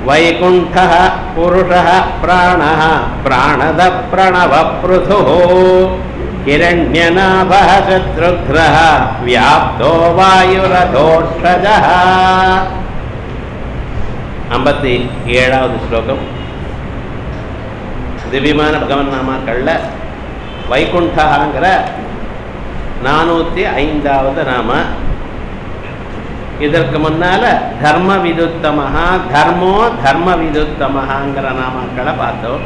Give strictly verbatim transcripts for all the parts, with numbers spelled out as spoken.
வைகுண்டः புருஷः பிராணः பிராணத பிரணவ ப்ருதுः ஹிரண்யநாபः சத்ருக்ரः வியாப்தோ வாயுரதோஷஜः. ஐம்பத்தி ஏழாவது ஸ்லோகம். திவ்யமான பகவன் நாமாக்கள்ல வைகுண்டங்கிற நானூற்றி ஐந்தாவது நாம. இதற்கு முன்னால தர்ம விதுத்தமஹா தர்மோ தர்ம விதுத்தமஹாங்கிற நாமாக்களை பார்த்தோம்.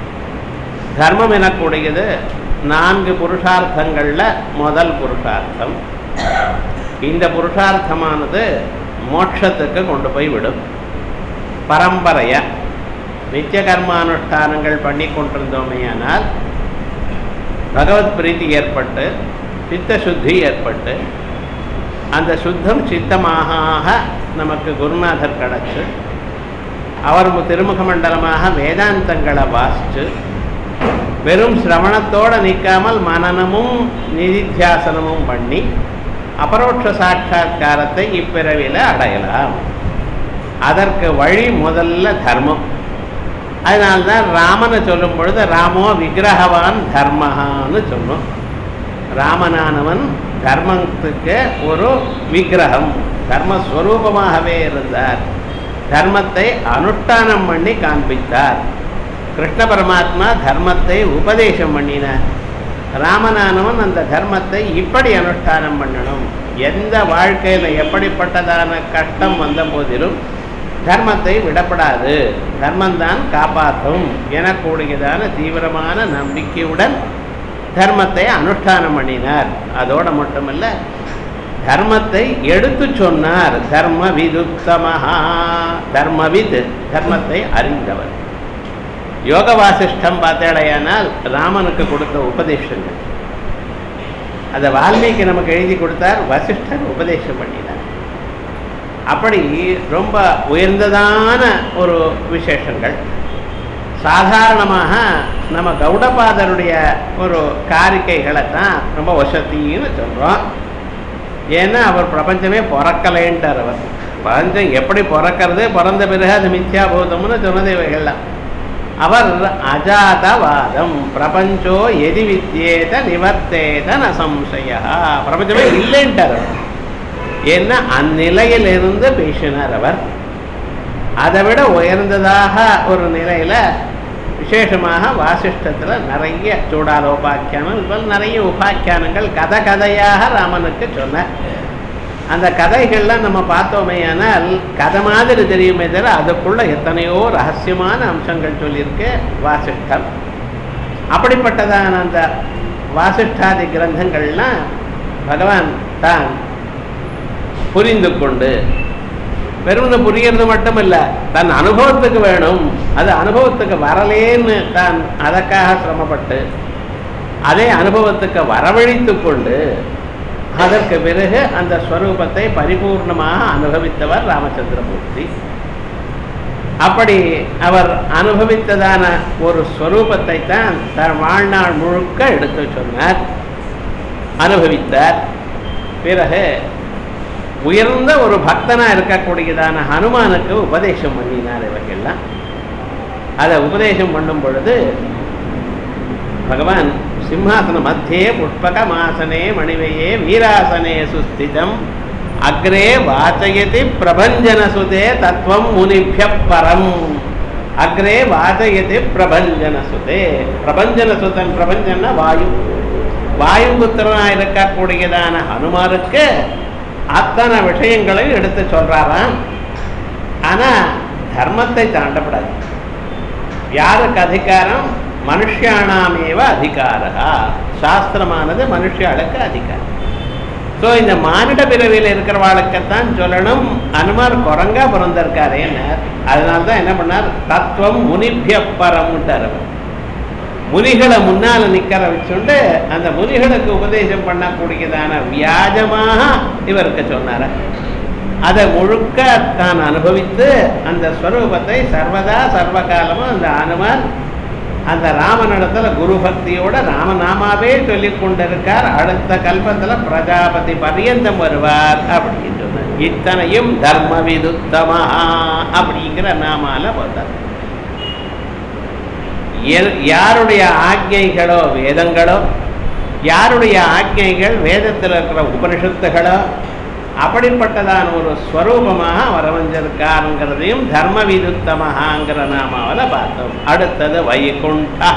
தர்மம் எனக்கூடியது நான்கு புருஷார்த்தங்கள்ல முதல் புருஷார்த்தம். இந்த புருஷார்த்தமானது மோட்சத்துக்கு கொண்டு போய் விடும். பரம்பரைய நித்திய கர்மானுஷ்டானங்கள் பண்ணி கொண்டிருந்தோமேயானால் பகவத் பிரீத்தி ஏற்பட்டு சித்த சுத்தி ஏற்பட்டு அந்த சுத்தம் சித்தமாக நமக்கு குருநாதர் கிடச்சு அவர் திருமுக மண்டலமாக வேதாந்தங்களை வாசித்து வெறும் சிரவணத்தோடு நிற்காமல் மனனமும் நிதித்தியாசனமும் பண்ணி அபரோட்ச சாட்சா்காரத்தை இப்பிறவியில் அடையலாம். அதற்கு வழி முதல்ல தர்மம். அதனால்தான் ராமனை சொல்லும் பொழுது ராமோ விக்கிரகவான் தர்மஹான்னு சொல்லும். ராமனானவன் தர்மத்துக்கு ஒரு விக்கிரகம், தர்மஸ்வரூபமாகவே இருந்தார். தர்மத்தை அனுஷ்டானம் பண்ணி காண்பித்தார். கிருஷ்ண பரமாத்மா தர்மத்தை உபதேசம் பண்ணினார். ராமனானவன் அந்த தர்மத்தை இப்படி அனுஷ்டானம் பண்ணணும். எந்த வாழ்க்கையில் எப்படிப்பட்டதான கஷ்டம் வந்த போதிலும் தர்மத்தை விடப்படாது, தர்மந்தான் காப்பாற்றும் எனக்கூடியதான தீவிரமான நம்பிக்கையுடன் தர்மத்தை அனுஷ்டானம் பண்ணினார். அதோடு மட்டுமல்ல, தர்மத்தை எடுத்து சொன்னார். தர்ம விதுத்தமஹா, தர்மவித், தர்மத்தை அறிந்தவர். யோக வாசிஷ்டம் பார்த்தேடையானால் ராமனுக்கு கொடுத்த உபதேசங்கள் அதை வால்மீகி நமக்கு எழுதி கொடுத்தார். வசிஷ்டர் உபதேசம் பண்ணினார். அப்படி ரொம்ப உயர்ந்ததான ஒரு விசேஷங்கள். சாதாரணமாக நம்ம கௌடபாதருடைய ஒரு காரிக்கைகளை தான் ரொம்ப வசத்தின்னு சொல்கிறோம். ஏன்னா அவர் பிரபஞ்சமே பிறக்கலைன்ட்டார். அவர் பிரபஞ்சம் எப்படி பிறக்கிறது, பிறந்த பிறகு அது மித்யாபூதம்னு சொன்னது இவைகள்லாம். அவர் அஜாதவாதம், பிரபஞ்சோ எதி வித்யேத நிவர்த்தேத ந சம்சயா, பிரபஞ்சமே இல்லைன்ட்டார். ஏன்னா அந்நிலையிலிருந்து பேசினார் அவர். அதை விட உயர்ந்ததாக ஒரு நிலையில் விசேஷமாக வாசிஷ்டத்தில் நிறைய சூடாலோபாக்கியானம் இதுபோல் நிறைய உபாக்கியானங்கள் கதை கதையாக ராமனுக்கு சொன்னார். அந்த கதைகள்லாம் நம்ம பார்த்தோமேயானால் கதை மாதிரி தெரியுமே தவிர அதுக்குள்ள எத்தனையோ ரகசியமான அம்சங்கள் சொல்லியிருக்கு வாசிஷ்டம். அப்படிப்பட்டதான அந்த வாசிஷ்டாதி கிரந்தங்கள்லாம் பகவான் தான் புரிந்து கொண்டு வெறும் புரிகிறது மட்டும் இல்லை, தன் அனுபவத்துக்கு வேணும், அது அனுபவத்துக்கு வரலேன்னு தான் அதற்காக சிரமப்பட்டு அதே அனுபவத்துக்கு வரவழைத்து கொண்டு அதற்கு பிறகு அந்த ஸ்வரூபத்தை பரிபூர்ணமாக அனுபவித்தவர் ராமச்சந்திரமூர்த்தி. அப்படி அவர் அனுபவித்ததான ஒரு ஸ்வரூபத்தை தான் தன் வாழ்நாள் முழுக்க எடுத்து சொன்னார், அனுபவித்தார். பிறகு உயர்ந்த ஒரு பக்தனாக இருக்கக்கூடியதான ஹனுமானுக்கு உபதேசம் பண்ணினார். இவர்கள்லாம் அதை உபதேசம் பண்ணும் பொழுது பகவான் சிம்ஹாசன மத்தியே புஷ்பகமாசனே மணிவையே வீராசனே சுஸ்திதம் அக்ரே வாச்சயதி பிரபஞ்சனசுதே தத்துவம் முனிபிய பரம். அக்ரே வாச்சயதி பிரபஞ்சனசுதே, பிரபஞ்சனசுதன், பிரபஞ்சன வாயு, வாயு புத்திரனாக இருக்கக்கூடியதான ஹனுமாருக்கு அத்தனை விஷயங்களையும் எடுத்து சொல்றாராம். ஆனா தர்மத்தை தாண்டப்படாது. யாருக்கு அதிகாரம்? மனுஷியானாமேவ அதிகாரா. சாஸ்திரமானது மனுஷியாளுக்கு அதிகாரம். ஸோ இந்த மானிட பிறவியில் இருக்கிறவாளுக்குத்தான் சொல்லணும். அனுமார் குரங்கா பிறந்திருக்காரேன்னு. அதனால்தான் என்ன பண்ணார்? தத்துவம் முனிபிய பரம்ட்டார். அவர் முனிகளை முன்னால நிற்கிற வச்சுண்டு அந்த முனிகளுக்கு உபதேசம் பண்ணக்கூடியதான வியாஜமாக இவருக்கு சொன்னார். அதை முழுக்க தான் அனுபவித்து அந்த ஸ்வரூபத்தை சர்வதா சர்வகாலமும் அந்த அனுமார் அந்த ராமனிடத்துல குரு பக்தியோட ராமநாமாவே சொல்லி கொண்டிருக்கார். அடுத்த கல்பத்தில் பிரஜாபதி பரியந்தம் வருவார் அப்படின்னு சொன்னார். இத்தனையும் தர்ம விதுத்தமா அப்படிங்கிற நாமால போட்டார். யாருடைய ஆக்ஞைகளோ வேதங்களோ, யாருடைய ஆக்ஞைகள் வேதத்தில் இருக்கிற உபனிஷத்துகளோ, அப்படிப்பட்டதான ஒரு ஸ்வரூபமாக அவர் அமைஞ்சிருக்காருங்கிறதையும் தர்ம விதுத்தமஹாங்கிற நாமாவில் பார்த்தோம். அடுத்தது வைகுண்டா.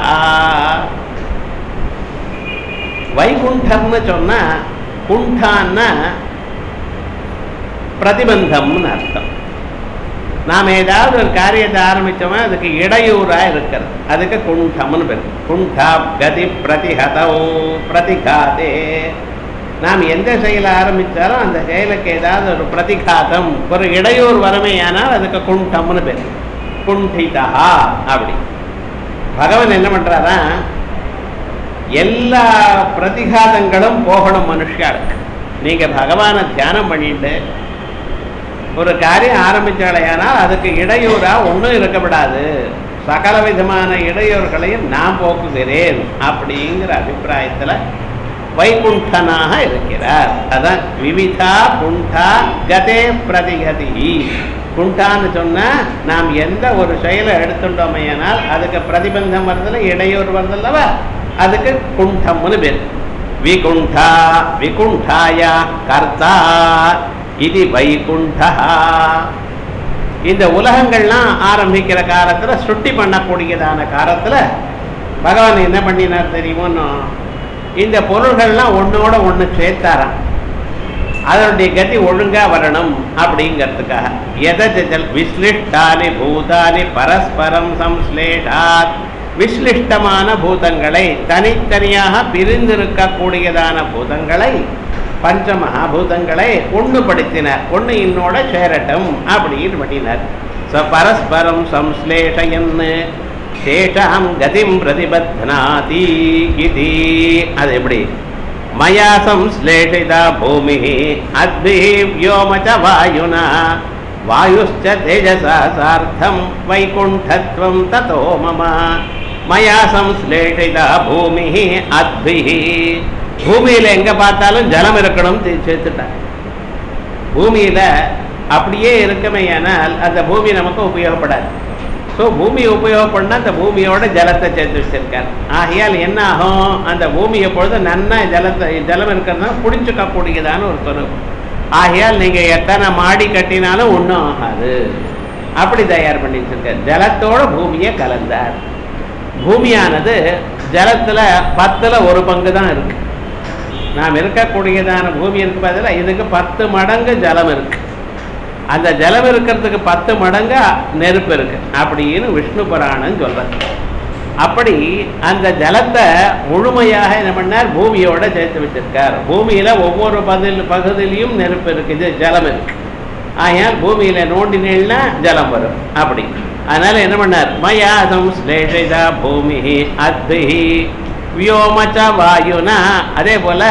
வைகுண்டம்னு சொன்னா குண்டான்னா பிரதிபந்தம்னு அர்த்தம். நாம் ஏதாவது ஒரு காரியத்தை ஆரம்பித்தோம்னா அதுக்கு இடையூறாக இருக்கிறது, அதுக்கு குண்டம்னு பேர். குண்டா கதி பிரதிஹதோ பிரதிகாதே. நாம் எந்த செயலை ஆரம்பித்தாலும் அந்த செயலுக்கு ஏதாவது ஒரு பிரதிகாதம், ஒரு இடையூறு வறுமையானால் அதுக்கு குண்டம்னு பேர். குண்டிதா அப்படி. பகவான் என்ன பண்றாரா, எல்லா பிரதிகாதங்களும் போகணும் மனுஷாருக்கு. நீங்க பகவானை தியானம் பண்ணிட்டு ஒரு காரியம் ஆரம்பிச்சாலையானால் அதுக்கு இடையூறா ஒன்றும் இருக்கப்படாது, சகல விதமான இடையூறுகளையும் நான் போக்குகிறேன் அப்படிங்கிற அபிப்பிராயத்தில் வைகுண்டனாக இருக்கிறார். அதான் விவிதா குண்டா கதே பிரதிகதி. குண்டான்னு சொன்னா நாம் எந்த ஒரு செயலை எடுத்துட்டோமையானால் அதுக்கு பிரதிபந்தம் வருதில்ல, இடையூறு வருதில்லவா, அதுக்கு குண்டம்னு பேர். விகுண்டா விகுண்டாயா கர்த்தா இது வைகுண்டா. இந்த உலகங்கள்லாம் ஆரம்பிக்கிற காலத்துல சுட்டி பண்ணக்கூடியதான காலத்துல பகவான் என்ன பண்ணினார் தெரியுமோ, இந்த பொருள்கள்லாம் ஒன்னோட ஒண்ணு சேர்த்தாராம், அதனுடைய கதி ஒழுங்கா வரணும் அப்படிங்கிறதுக்காக. எதஜல் விஸ்லிஷ்டானி பூதானி பரஸ்பரம் சம்ஸ்லேஷாத். விஸ்லிஷ்டமான பூதங்களை, தனித்தனியாக பிரிந்திருக்கக்கூடியதான பூதங்களை, பஞ்சமகாபூதங்களை ஒண்ணுபடுத்தினார், ஒண்ணு இன்னோட சேரட்டும் அப்படின்னு பண்ணினார். ச பரஸ்பரம் சம்ஸ்லேஷயன்னு சேஷாம் கதிம் பிரதிபத்னாதி இதி. அது எப்படி? மயா சம்ஸ்லேஷிதா பூமி அத்பி வ்யோமச வாயுனா வாயுஷ்ச தேஜசா சார்த்தம் வைகுண்டத்வம் ததோ மம. மயா சம்ஸ்லேஷிதா பூமி அத்பி. பூமியில எங்க பார்த்தாலும் ஜலம் இருக்கணும் சேர்த்துட்டாங்க. பூமியில அப்படியே இருக்கமையானால் அந்த பூமி நமக்கு உபயோகப்படாது. ஸோ பூமியை உபயோகப்படனா அந்த பூமியோட ஜலத்தை சேர்த்து வச்சிருக்கார். ஆகையால் என்ன ஆகும், அந்த பூமி எப்பொழுது நன்னா ஜலத்தை ஜலம் இருக்கிறதுனா பிடிச்சிக்கக்கூடியதான ஒரு சொரூபம். ஆகையால் நீங்க எத்தனை மாடி கட்டினாலும் ஒன்றும் ஆகாது, அப்படி தயார் பண்ணி வச்சிருக்கார். ஜலத்தோட பூமியை கலந்தார். பூமியானது ஜலத்துல பத்துல ஒரு பங்கு தான் இருக்கு. நாம் இருக்கக்கூடியதான பூமி இருக்கு பதில் இதுக்கு பத்து மடங்கு ஜலம் இருக்கு. அந்த ஜலம் இருக்கிறதுக்கு பத்து மடங்கு நெருப்பு இருக்கு அப்படின்னு விஷ்ணு புராணம் சொல்றது. அப்படி அந்த ஜலத்தை முழுமையாக என்ன பண்ணார், பூமியோட சேர்த்து வச்சிருக்கார். பூமியில ஒவ்வொரு பதில் பகுதியிலையும் நெருப்பு இருக்கு, இது ஜலம் இருக்கு. ஆகையால் பூமியில நோண்டினேன்னா ஜலம் வரும். அப்படி அதனால என்ன பண்ணார், மயாதம் ஸ்லேஷிதா பூமி அத்பிஹி வியோமச்ச வாயுனா. அதே போல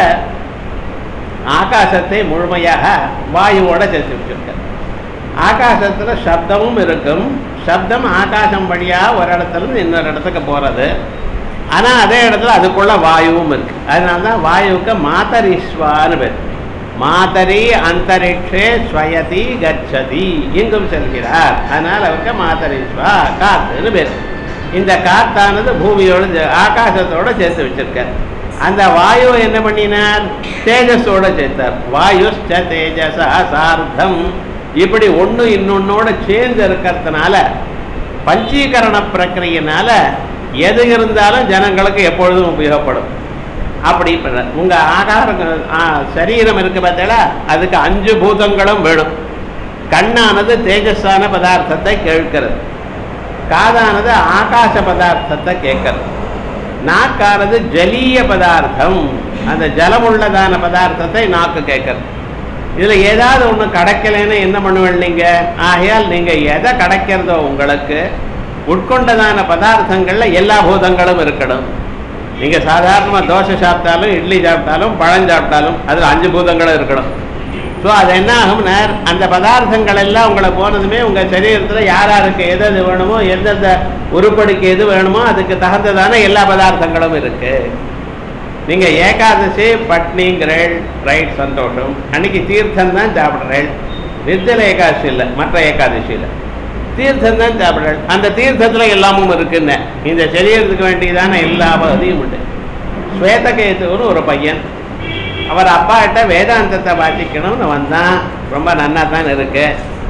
ஆகாசத்தை முழுமையாக வாயுவோட சேர்த்து வச்சிருக்கார். ஆகாசத்துல சப்தமும் இருக்கும். சப்தம் ஆகாசம் வழியா ஒரு இடத்துல இருந்து இன்னொரு இடத்துக்கு போறது. ஆனா அதே இடத்துல அதுக்குள்ள வாயுவும் இருக்கு. அதனால்தான் வாயுவுக்கு மாதரிஸ்வான்னு பேர். மாதரி அந்தரிக்ஷே ஸ்வயதி கச்சதி, இங்கும் செல்கிறார். அதனால அவருக்கு மாதரிஸ்வா காத்துன்னு பேர். இந்த காத்தானது பூமியோட ஆகாசத்தோட சேர்த்து வச்சிருக்கார். அந்த வாயு என்ன பண்ணினார், தேஜஸோட சேர்த்தார். வாயுஷ்ச தேஜசா சார்த்தம். இப்படி ஒண்ணு இன்னொன்னோட சேர்ந்து இருக்கிறதுனால பஞ்சீகரண பிரக்கிரையினால எது இருந்தாலும் ஜனங்களுக்கு எப்பொழுதும் உபயோகப்படும். அப்படி உங்க ஆகாரம் சரீரம் இருக்கு பார்த்தீங்களா, அதுக்கு அஞ்சு பூதங்களும் வேணும். கண்ணானது தேஜஸான பதார்த்தத்தை கேட்கிறது, காதானது ஆகாச பதார்த்தத்தை கேட்கறது, நாக்கானது ஜலீய பதார்த்தம், அந்த ஜலம் உள்ளதான பதார்த்தத்தை நாக்கு கேட்கறது. இதுல ஏதாவது ஒண்ணு கிடைக்கலன்னு என்ன பண்ணுவேன் நீங்க? ஆகையால் நீங்க எதை கிடைக்கிறதோ உங்களுக்கு உட்கொண்டதான பதார்த்தங்கள்ல எல்லா பூதங்களும் இருக்கணும். நீங்க சாதாரணமா தோசை சாப்பிட்டாலும் இட்லி சாப்பிட்டாலும் பழம் சாப்பிட்டாலும் அதுல அஞ்சு பூதங்களும் இருக்கணும். ஸோ அது என்ன ஆகும்னா அந்த பதார்த்தங்கள் எல்லாம் உங்களை போனதுமே உங்க சரீரத்துல யார் யாருக்கு எது எது வேணுமோ, எந்தெந்த உருப்படிக்கு எது வேணுமோ அதுக்கு தகுந்ததான எல்லா பதார்த்தங்களும் இருக்கு. நீங்க ஏகாதசி பட்னிங்கிறேள், ரைட், சந்தோஷம். அன்னைக்கு தீர்த்தம் தான் சாப்பிட்றேள். நிர்ஜல ஏகாதசி இல்லை, மற்ற ஏகாதசியில் தீர்த்தம் தான் சாப்பிட. அந்த தீர்த்தத்தில் எல்லாமும் இருக்குன்னு இந்த சரீரத்துக்கு வேண்டியதான எல்லா பகுதியும் உண்டு. ஸ்வேதகேதுன்னு ஒரு பையன், அவர் அப்பா கிட்ட வேதாந்தத்தை வாசிக்கணும்னு வந்தான். ரொம்ப நன்னா தான் இருக்கு.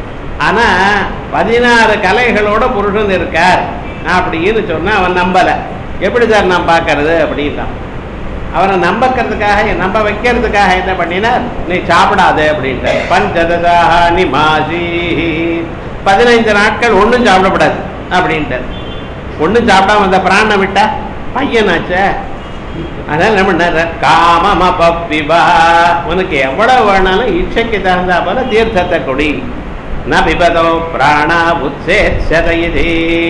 ஆனால் பதினாறு கலைகளோட புருஷன் இருக்கார் அப்படின்னு சொன்னால் அவன் நம்பலை. எப்படி சார் நான் பார்க்கறது அப்படின்ட்டான். அவனை நம்பக்கிறதுக்காக நம்ப வைக்கிறதுக்காக என்ன பண்ணினார், நீ சாப்பிடாது அப்படின்ட்டு. பஞ்சதசாஹ நிமாசி, பதினைந்து நாட்கள் ஒன்றும் சாப்பிடப்படாது அப்படின்ட்டு. ஒன்றும் சாப்பிடாம அந்த பிராணம் விட்டா பையனாச்ச. அதனால என்ன பண்ணார், காமம பப்பிபா, உனக்கு எவ்வளவு வேணாலும் இச்சைக்கு தகுந்தா போல தீர்த்தத்தை கொடி. ந பிபதோ பிராணா உத்சேத்சதயிதி,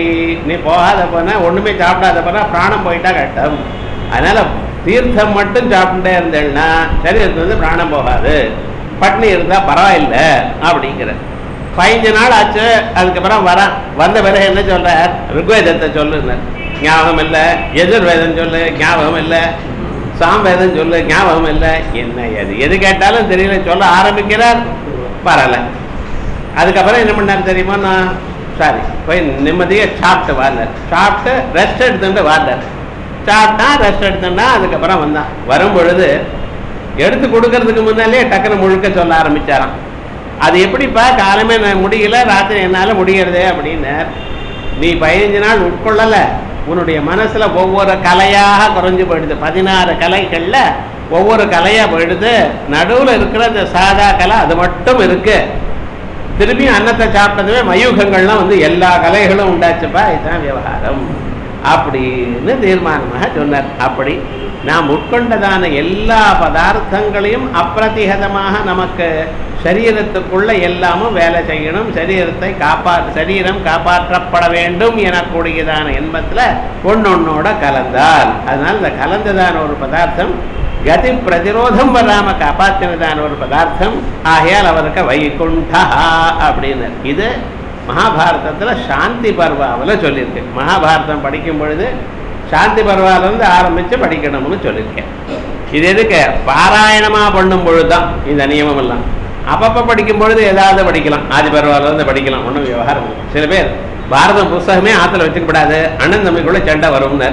நீ போகாத போனா ஒண்ணுமே சாப்பிடாத போனா பிராணம் போயிட்டா கட்டம். அதனால தீர்த்தம் மட்டும் சாப்பிட்டே இருந்தேன்னா சரீரத்துல இருந்து பிராணம் போகாது. பட்னி இருந்தா பரவாயில்லை அப்படிங்கிற. பதினஞ்சு நாள் ஆச்சு. அதுக்கப்புறம் வர வந்த பிறகு என்ன சொல்ற, ருக்வேதத்தை சொல்லுங்க ஞாபகம் இல்லை, எதிர்வேதம் சொல்லு ஞாபகம் இல்லை, சாம்வேதம் சொல்லு ஞாபகம் இல்லை. என்ன எது எது கேட்டாலும் தெரியல, சொல்ல ஆரம்பிக்கிறார், வரல. அதுக்கப்புறம் என்ன பண்ணார் தெரியுமா, நான் சாரி போய் நிம்மதியாக சாப்பிட்டு வார்னர். சாப்பிட்டு ரெஸ்ட் எடுத்துட்டு வார்னர். சாப்பிட்டா ரெஸ்ட் எடுத்துட்டா அதுக்கப்புறம் வந்தான். வரும் பொழுது எடுத்து கொடுக்கறதுக்கு முன்னாலே டக்குன்னு முழுக்க சொல்ல ஆரம்பிச்சாராம். அது எப்படிப்பா, காலமே நான் முடியல, ராத்திரி என்னால் முடிகிறதே அப்படின்னார். நீ பதினஞ்சு நாள் உட்கொள்ளல, உன்னுடைய மனசுல ஒவ்வொரு கலையாக குறைஞ்சு போயிடுது. பதினாறு கலைகள்ல ஒவ்வொரு கலையா போயிடுது. நடுவில் இருக்கிற அந்த சாதா கலை அது மட்டும் இருக்கு. திரும்பி அன்னத்தை சாப்பிட்டதுமே மயூகங்கள்லாம் வந்து எல்லா கலைகளும் உண்டாச்சுப்பா, இதுதான் விவகாரம் அப்படின்னு தீர்மானமாக சொன்னார். அப்படி நாம் உட்கொண்டதான எல்லா பதார்த்தங்களையும் அப்பிரதிகதமாக நமக்கு சரீரத்துக்குள்ள எல்லாமும் வேலை செய்யணும். சரீரத்தை காப்பா சரீரம் காப்பாற்றப்பட வேண்டும் எனக்கூடியதான எண்ணத்துல ஒன்னொன்னோட கலந்தால், அதனால இந்த கலந்ததான ஒரு பதார்த்தம் கதி பிரதிரோதம் வராம காப்பாற்றினதான ஒரு பதார்த்தம். ஆகையால் அவருக்கு வைகுண்டா அப்படின்னு. இது மகாபாரதத்துல சாந்தி பர்வாவில் சொல்லியிருக்கு. மகாபாரதம் படிக்கும் பொழுது சாந்தி பர்வாவிலிருந்து ஆரம்பிச்சு படிக்கணும்னு சொல்லியிருக்கேன். இது எதுக்கு, பாராயணமா பண்ணும் பொழுதுதான் இந்த நியமம் எல்லாம். அப்பப்ப படிக்கும் பொழுது ஏதாவது படிக்கலாம், ஆதி பர்வாவிலிருந்து படிக்கலாம், ஒன்றும் விவகாரம் இல்லை. சில பேர் பாரதம் புஸ்தகமே ஆத்துல வச்சுக்கப்படாது, அண்ணன் தம்பிக்குள்ள சண்டை வரும்னு.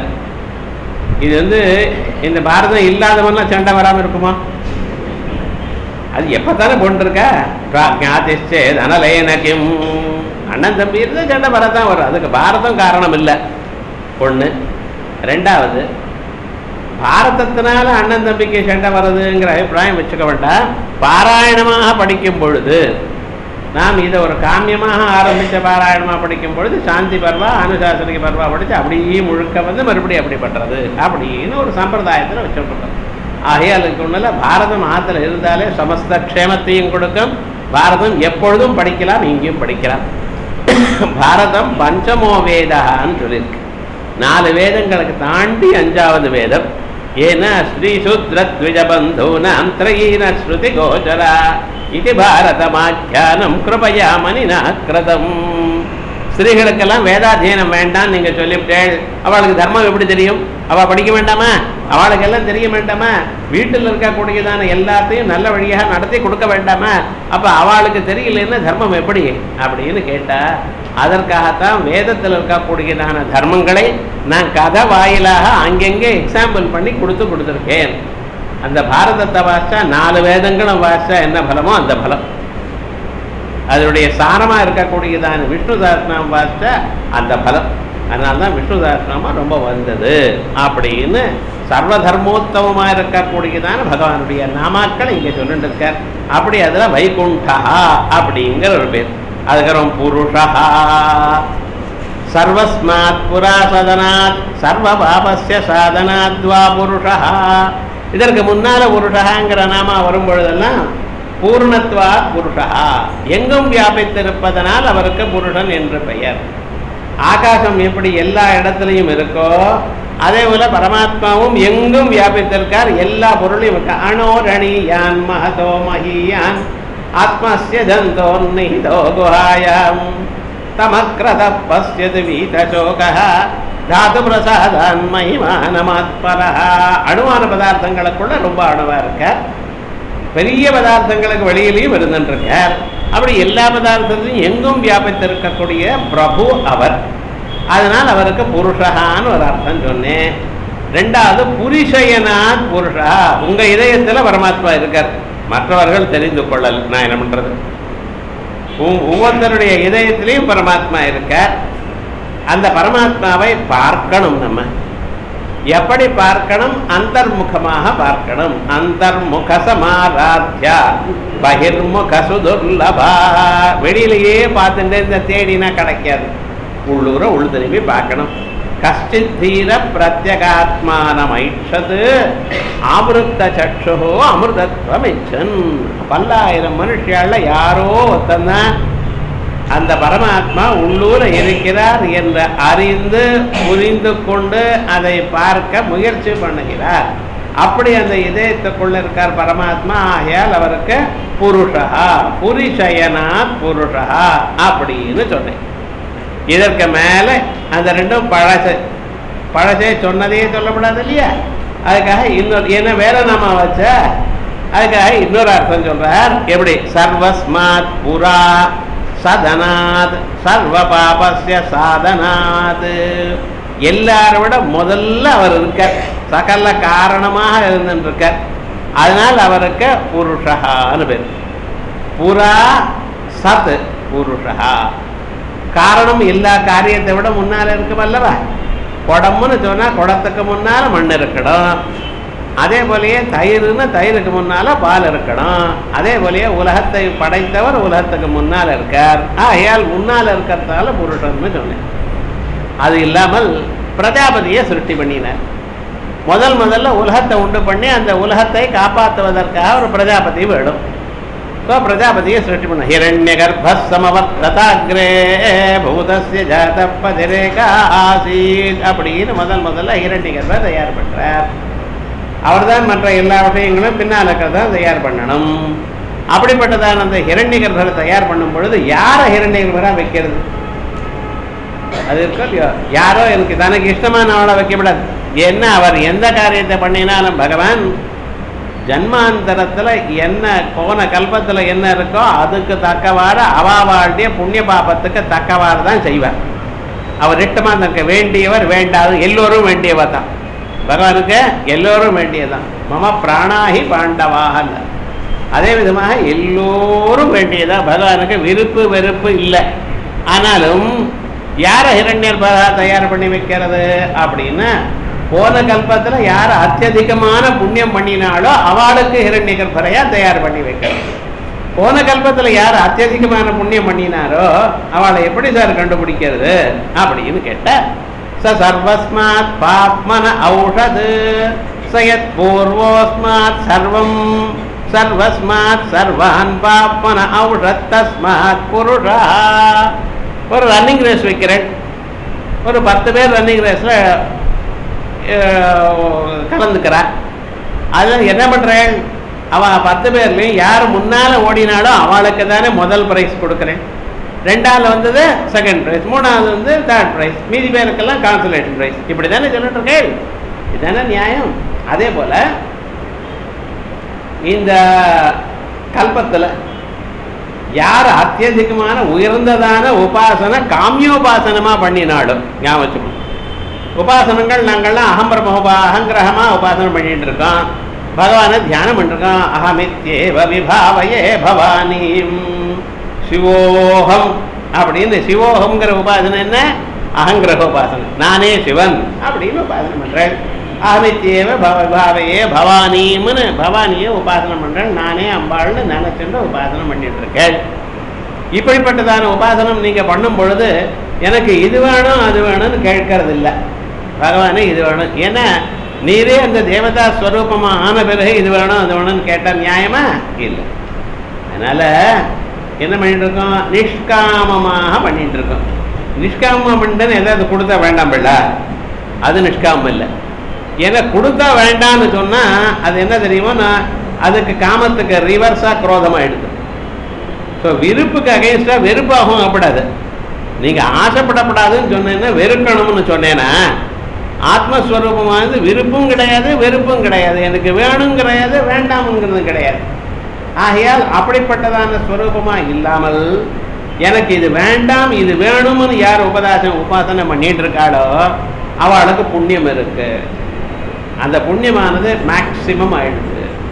இது வந்து இந்த பாரதம் இல்லாதவன்லாம் சண்டை வராமல் இருக்குமா? அது எப்பத்தானே போட்டுருக்கா. அனலேனக்கும் அண்ணன் தம்பி இருந்தா சண்டை வரதான் வரும். அதுக்கு பாரதம் காரணம் இல்லை ஒண்ணு. ரெண்டாவது, பாரதத்தினால அண்ணன் தம்பிக்கு சண்டை வர்றதுங்கிற அபிப்பிராயம் வச்சுக்க வேண்டாம். பாராயணமாக படிக்கும் பொழுது, நாம் இதை ஒரு காமியமாக ஆரம்பித்த பாராயணமாக படிக்கும் பொழுது சாந்தி பர்வா அனுசாசனிக பர்வா படித்து அப்படியே முழுக்க வந்து மறுபடியும் அப்படி பண்ணுறது அப்படின்னு ஒரு சம்பிரதாயத்தில் வச்சுருக்கோம். ஆகையாளுக்கு ஒன்றில் பாரதம் ஆற்றுல இருந்தாலே சமஸ்த க்ஷேமத்தையும் கொடுக்கும். பாரதம் எப்பொழுதும் படிக்கலாம், இங்கேயும் படிக்கலாம். பாரதம் பஞ்சமோ வேதான்னு சொல்லியிருக்கு. நாலு வேதங்களுக்கு தாண்டி அஞ்சாவது வேதம். ஏன்னா ஸ்ரீசூத்ரத்விஜபந்தூனாம் த்ரயீன ஸ்ருதி கோச்சரா இது பாரதமாக்கியானம் கிருபயா மனினா கிருதம். ஸ்திரீகளுக்கெல்லாம் வேதாத்தியனம் வேண்டாம் நீங்க சொல்லிவிட்டேள். அவளுக்கு தர்மம் எப்படி தெரியும்? அவ படிக்க வேண்டாமா? அவளுக்கெல்லாம் தெரிய வேண்டாமா? வீட்டில் இருக்கக்கூடியதான எல்லாத்தையும் நல்ல வழியாக நடத்தி கொடுக்க வேண்டாமா? அப்ப அவளுக்கு தெரியலன்னா தர்மம் எப்படி அப்படின்னு கேட்டா, அதற்காகத்தான் வேதத்தில் இருக்கக்கூடியதான தர்மங்களை நான் கதை வாயிலாக அங்கெங்கே எக்ஸாம்பிள் பண்ணி கொடுத்து கொடுத்துருக்கேன். அந்த பாரதத்தை வாசிச்சா நாலு வேதங்களும் வாசிச்சா என்ன பலமோ அந்த பலம். அதனுடைய சாரமா இருக்கக்கூடியதான விஷ்ணு சஹஸ்ரநாமம் வாசிச்சா அந்த பலம். அதனால்தான் விஷ்ணு சஹஸ்ரநாமம் ரொம்ப வந்தது அப்படின்னு சர்வ தர்மோத்தமமா இருக்கக்கூடியதான பகவானுடைய நாமாக்கள் இங்க சொல்லிட்டு இருக்கார். அப்படி அதுல வைகுண்டா அப்படிங்கிற ஒரு பேர். அதுக்கப்புறம் புருஷா சர்வஸ்மாத் புராசதனாத் சர்வ பாபஸ்ய சாதனாத்வா புருஷா. இதற்கு முன்னால புருஷாங்கிற நாமா வரும் பொழுதெல்லாம் பூர்ணத்வா புருஷா, எங்கும் வியாபித்திருப்பதனால் அவருக்கு புருஷன் என்று பெயர். ஆகாசம் எப்படி எல்லா இடத்துலையும் இருக்கோ அதே போல பரமாத்மாவும் எங்கும் வியாபித்திருக்கார். எல்லா பொருளையும் அணோரணியான் மகதோ மகியான் ஆத்மஸ்ய ஜந்தோர்நிஹிதோ குஹாயாம் தமக்ரத பஸ்யது வீதசோகா தாது பிரசாதான் மகிமானமாத்பரா. அணுவான பதார்த்தங்களுக்குள்ள ரொம்ப அணுவா இருக்கார். பெரிய பதார்த்தங்களுக்கு வெளியிலையும் இருந்துருக்கார். அப்படி எல்லா பதார்த்தத்தையும் எங்கும் வியாபித்திருக்கக்கூடிய பிரபு அவர். அதனால் அவருக்கு புருஷகான்னு ஒரு அர்த்தம் சொன்னேன். ரெண்டாவது புரிஷயனாத் புருஷா, உங்க இதயத்துல பரமாத்மா இருக்கார், மற்றவர்கள் தெரிந்து கொள்ளல். நான் என்ன பண்றது, ஒவ்வொருத்தருடைய இதயத்திலையும் பரமாத்மா இருக்கார். அந்த பரமாத்மாவை பார்க்கணும். நம்ம எப்படி பார்க்கணும்? அந்தர்முகமாக பார்க்கணும். அந்தர்முக சமாராத்யா பகிர்முக சுதுர்லபா. வெளியிலேயே பார்த்துட்டு இந்த தேடினா கிடைக்காது, உள்ளூர உள் திரும்பி பார்க்கணும். கஷ்டித் தீர பிரத்யகாத்மானம் ஐஷது ஆமிருத்த சக்ஷோ அமிர்தத்வம் இச்சன். பல்லாயிரம் மனுஷியால யாரோ ஒருத்தந்தான் அந்த பரமாத்மா உள்ளூர இருக்கிறார் என்று அறிந்து புரிந்து கொண்டு அதை பார்க்க முயற்சி பண்ணுகிறார். அப்படி அந்த இதயத்துக்குள்ள இருக்கார் பரமாத்மா. ஆகையால் அவருக்கு புருஷா, புரிஷயனாத் புருஷா அப்படின்னு சொன்னேன். இதற்கு மேல அந்த ரெண்டும் பழச பழசே சொன்னதையே சொல்லப்படாது இல்லையா? அதுக்காக இன்னொரு என்ன வேற நாம வச்ச, அதுக்காக இன்னொரு அர்த்தம் சொல்றார். எப்படி? சர்வஸ்மாத் புரா சதனாத் சர்வ பாபஸ்ய சாதனாத். எல்லாரை விட முதல்ல அவர் இருக்கார், சகல காரணமாக இருந்துருக்கார். அதனால் அவருக்கு புருஷகான்னு பேர். புரா சத் புருஷா. காரணம் எல்லா காரியத்தை விட முன்னால இருக்கும் அல்லவா? குடம்னு சொன்னா குடத்துக்கு முன்னால மண் இருக்கணும். அதே போலயே தயிர்னு தயிருக்கு முன்னால பால் இருக்கணும். அதே போலயே உலகத்தை படைத்தவர் உலகத்துக்கு முன்னால் இருக்கார். ஆகையால் முன்னால் இருக்கிறதால புருஷன்னு சொன்னேன். அது இல்லாமல் பிரஜாபதியை சிருஷ்டி பண்ணினார். முதல் முதல்ல உலகத்தை உண்டு பண்ணி அந்த உலகத்தை காப்பாற்றுவதற்காக ஒரு பிரஜாபதி வேணும். பிரஜாபதியை சிருஷ்டி பண்ண ஹிரண்ய கர்ப்பமவர்த்ததாக்ரே பூதஸ்ய ஜாதபதிரேகா ஆசீத் அப்படின்னு முதல் முதல்ல ஹிரண்ய கர்ப்ப தயார் பண்றார். அவர் தான் மற்ற எல்லா விஷயங்களும் பின்னால் இருக்கிறதான் தயார் பண்ணணும். அப்படிப்பட்டதான் அந்த ஹிரண்ய கர்ப்பரை தயார் பண்ணும் பொழுது யாரை ஹிரண்ய கர்ப்பரா வைக்கிறது? அது இருக்கோ இல்லையோ, யாரோ எனக்கு தனக்கு இஷ்டமான அவளை வைக்கப்படாது. என்ன அவர் எந்த காரியத்தை பண்ணினாலும் பகவான் ஜன்மாந்தரத்துல என்ன போன கல்பத்துல என்ன இருக்கோ அதுக்கு தக்கவாறு அவாவாளுடைய புண்ணிய பாபத்துக்கு தக்கவாறு தான் செய்வார். அவர் இஷ்டமா தனக்கு வேண்டியவர் வேண்டாது எல்லோரும் வேண்டியவர் தான். பகவானுக்கு எல்லோரும் வேண்டியதான். மம பிராணாகி பாண்டவாக. அதே விதமாக எல்லோரும் வேண்டியதான். பகவானுக்கு விருப்பு வெறுப்பு இல்லை. ஆனாலும் யாரை ஹிரண்யர் தயார் பண்ணி வைக்கிறது அப்படின்னா, போன கல்பத்துல யார் அத்தியதிகமான புண்ணியம் பண்ணினாலோ அவளுக்கு ஹிரண்ய கர்ப்பரையா தயார் பண்ணி வைக்கிறது. போன கல்பத்துல யார் அத்தியதிகமான புண்ணியம் பண்ணினாரோ அவளை எப்படி சார் கண்டுபிடிக்கிறது அப்படின்னு கேட்ட, ச சர்வஸ்மாத் பாப்மன ஔஷத் சயத் பூர்வோஸ்மாத் சர்வம் சர்வஸ்மாத் சர்வான் பாப்மன ஔஷத் தஸ்மாத் புருஷா. ஒரு ரன்னிங் ரேஸ் வைக்கிறேன். ஒரு பத்து பேர் ரன்னிங் ரேஸ்ல கலந்துக்கிறா. அதில் என்ன பண்ணுறேன், அவள் பத்து பேர்லையும் யார் முன்னால் ஓடினாலும் அவளுக்கு தானே முதல் ப்ரைஸ் கொடுக்குறேன். ரெண்டாவது வந்தது செகண்ட் ப்ரைஸ், மூணாவது வந்து தேர்ட் ப்ரைஸ், மீதி பேருக்கெல்லாம் கான்சலேஷன் ப்ரைஸ். இப்படி தானே சொல்லிட்டு இருக்கேன். இதுதானே நியாயம். அதே போல் இந்த கல்பத்தில் யார் அத்தியதிகமான உயர்ந்ததான உபாசனை காமியோபாசனமாக பண்ணினாலும் ஞாபகம் வச்சுக்கணும். உபாசனங்கள் நாங்கள்லாம் அகம் பிரம்மோபா அகங்கிரகமாக உபாசனம் பண்ணிட்டு இருக்கோம். பகவானை தியானம் பண்ணிருக்கோம். அகமித்யேவ விபாவையே பவானீம் சிவோகம் அப்படின்னு. சிவோகம்ங்கிற உபாசனை என்ன? அகங்கிரக உபாசனை. நானே சிவன் அப்படின்னு உபாசனை பண்றேன். அகமித்யேவ விபாவையே பவானீம்னு பவானியை உபாசனை பண்றேன். நானே அம்பாள்னு நினைச்சுட்டு உபாசனை பண்ணிட்டு இருக்கேன். இப்படிப்பட்டதான உபாசனம் நீங்க பண்ணும் பொழுது எனக்கு இது வேணும் அது வேணும்னு கேட்கறது இல்லை. பகவானே இது வேணும். ஏன்னா நீரே அந்த தேவதா ஸ்வரூபமா ஆன பிறகு இது வேணும் அது வேணும்னு கேட்டால் நியாயமா இல்லை. அதனால என்ன பண்ணிட்டு இருக்கோம்? நிஷ்காமமாக பண்ணிட்டு இருக்கோம். நிஷ்காமமாக பண்ணிட்டேன்னு எதாவது கொடுத்தா வேண்டாம் பிள்ளை, அது நிஷ்காமம் இல்லை. ஏன்னா கொடுத்தா வேண்டாம்னு சொன்னா அது என்ன தெரியுமோ, அதுக்கு காமத்துக்கு ரிவர்ஸா குரோதமாயிடுது. ஸோ விருப்புக்கு அகைன்ஸ்டா வெறுப்பாகும். அப்படாது. நீங்க ஆசைப்படப்படாதுன்னு சொன்னேன்னா வெறுக்கணும்னு சொன்னேன்னா ஆத்மஸ்வரூபமானது விருப்பும் கிடையாது வெறுப்பும் கிடையாது. எனக்கு வேணும் கிடையாது வேண்டாம்ங்கிறது கிடையாது. ஆகையால் அப்படிப்பட்டதான ஸ்வரூபமா இல்லாமல் எனக்கு இது வேண்டாம் இது வேணும்னு யார் உபதாசம் உபாசனை பண்ணிட்டு இருக்காளோ அவளுக்கு புண்ணியம் இருக்கு. அந்த புண்ணியமானது மேக்சிமம் ஆயிடுது.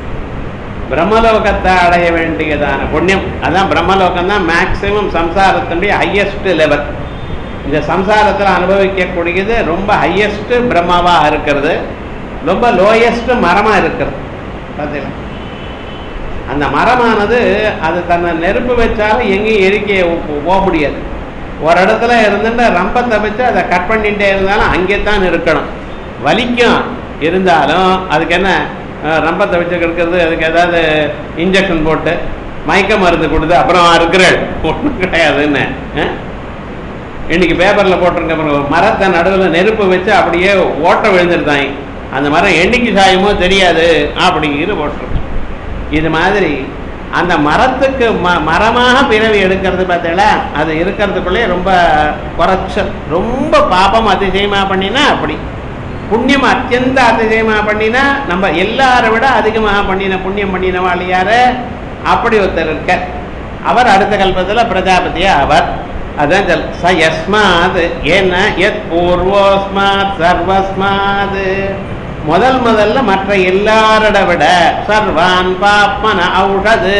பிரம்மலோகத்தை அடைய வேண்டியதான புண்ணியம், அதான் பிரம்மலோகம் தான் மேக்சிமம் சம்சாரத்தினுடைய ஹையஸ்ட் லெவல். இந்த சம்சாரத்தில் அனுபவிக்கக்கூடியது ரொம்ப ஹையஸ்ட் பிரம்மாவாக இருக்கிறது, ரொம்ப லோயஸ்ட் மரமாக இருக்கிறது. பார்த்தீங்களா, அந்த மரமானது அது தன்னை நெருப்பு வச்சாலும் எங்கேயும் எரிக்க போக முடியாது. ஒரு இடத்துல இருந்துட்டு ரம்பத்தை வச்சு அதை கட் பண்ணிகிட்டே இருந்தாலும் அங்கே தான் இருக்கணும். வலிக்கும் இருந்தாலும் அதுக்கு என்ன ரம்பத்தை வச்சு கிடக்கிறது, அதுக்கு ஏதாவது இன்ஜெக்ஷன் போட்டு மயக்க மருந்து கொடுத்து அப்புறம் இருக்கிறாள் ஒன்றும் கிடையாதுன்னு இன்னைக்கு பேப்பரில் போட்டிருக்க. மரத்தை நடுவில் நெருப்பு வச்சு அப்படியே ஓட்ட விழுந்துருந்தாங்க, அந்த மரம் என்னைக்கு சாயுமோ தெரியாது அப்படிங்கிற போட்டிருக்கு. இது மாதிரி அந்த மரத்துக்கு ம மரமாக பிறவி எடுக்கிறது பார்த்தீங்களா, அது இருக்கிறதுக்குள்ளே ரொம்ப குறைச்சல். ரொம்ப பாபம் அதிசயமாக பண்ணினா அப்படி, புண்ணியம் அத்தியந்த அதிசயமாக பண்ணினா நம்ம எல்லாரை விட அதிகமாக பண்ணின புண்ணியம் பண்ணினவாள் யாரு, அப்படி ஒருத்தர் இருக்க. அவர் அடுத்த கல்பத்தில் பிரஜாபதியா அவர். அதான் சொல் ச யஸ்மாத், ஏன்னா எத் பூர்வோஸ்மாத் சர்வஸ்மாத், முதல் முதல்ல மற்ற எல்லாரோட விட சர்வான் பாப்மன ஔஷது,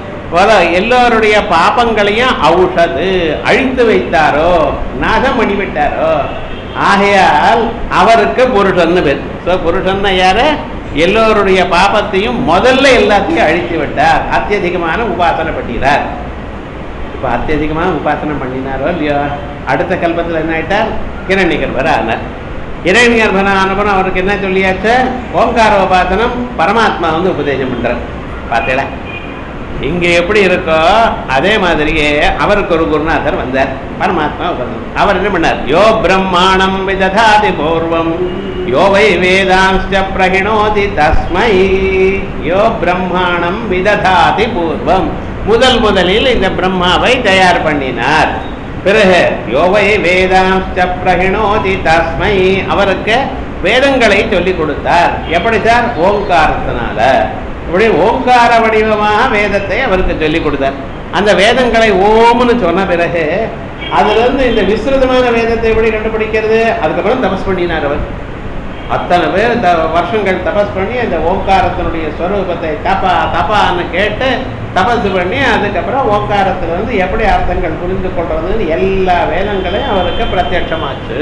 எல்லோருடைய பாப்பங்களையும் ஔஷது அழித்து வைத்தாரோ, நாசம் பண்ணிவிட்டாரோ. ஆகையால் அவருக்கு புருஷன்னு பேர். ஸோ புருஷன்னா யாரு, எல்லோருடைய பாபத்தையும் முதல்ல எல்லாத்தையும் அழித்து விட்டார். அத்தியதிகமான உபாசனை பண்ணினார். இப்போ அத்தியதிகமான உபாசனை பண்ணினாரோ இல்லையோ, அடுத்த கல்பத்தில் என்ன ஆயிட்டார், கிரண்யகர்பர் ஆனார். இரண்யகர்பர் ஆனப்பறம் அவருக்கு என்ன சொல்லியாச்சு, ஓங்கார உபாசனம் பரமாத்மா வந்து உபதேசம் பண்றார். பார்த்தீங்களா, இங்கே எப்படி இருக்கோ அதே மாதிரியே அவருக்கு ஒரு குருநாதர் வந்தார், பரமாத்மா உபதேசம். அவர் என்ன பண்ணார், யோ பிரம்மாணம் விததாதி பூர்வம் யோ வை வேதாம்ச பிரகிணோதி தஸ்மை, யோ பிரம்மாணம் விததாதி பூர்வம், முதல் முதலில் இந்த பிரம்மாவை தயார் பண்ணினார். பிறகு யோவை வேதாம்ச பிரகிணோதி தஸ்மை, அவருக்கு வேதங்களை சொல்லி கொடுத்தார். எப்படி சார், ஓங்காரத்தினால. இப்படி ஓங்கார வடிவமாக வேதத்தை அவருக்கு சொல்லி கொடுத்தார். அந்த வேதங்களை ஓம்னு சொன்ன பிறகு அதிலிருந்து இந்த விஸ்ருதமான வேதத்தை எப்படி கண்டுபிடிக்கிறது, அதுக்கப்புறம் தபஸ் பண்ணினார் அவர். அத்தனை பேர் த வருஷங்கள் தபஸ் பண்ணி அந்த ஓங்காரத்தினுடைய ஸ்வரூபத்தை தப்பா தப்பான்னு கேட்டு தபஸ் பண்ணி அதுக்கப்புறம் ஓங்காரத்திலிருந்து எப்படி அர்த்தங்கள் புரிந்து கொள்றதுன்னு எல்லா வேதங்களையும் அவருக்கு பிரத்யட்சமாச்சு.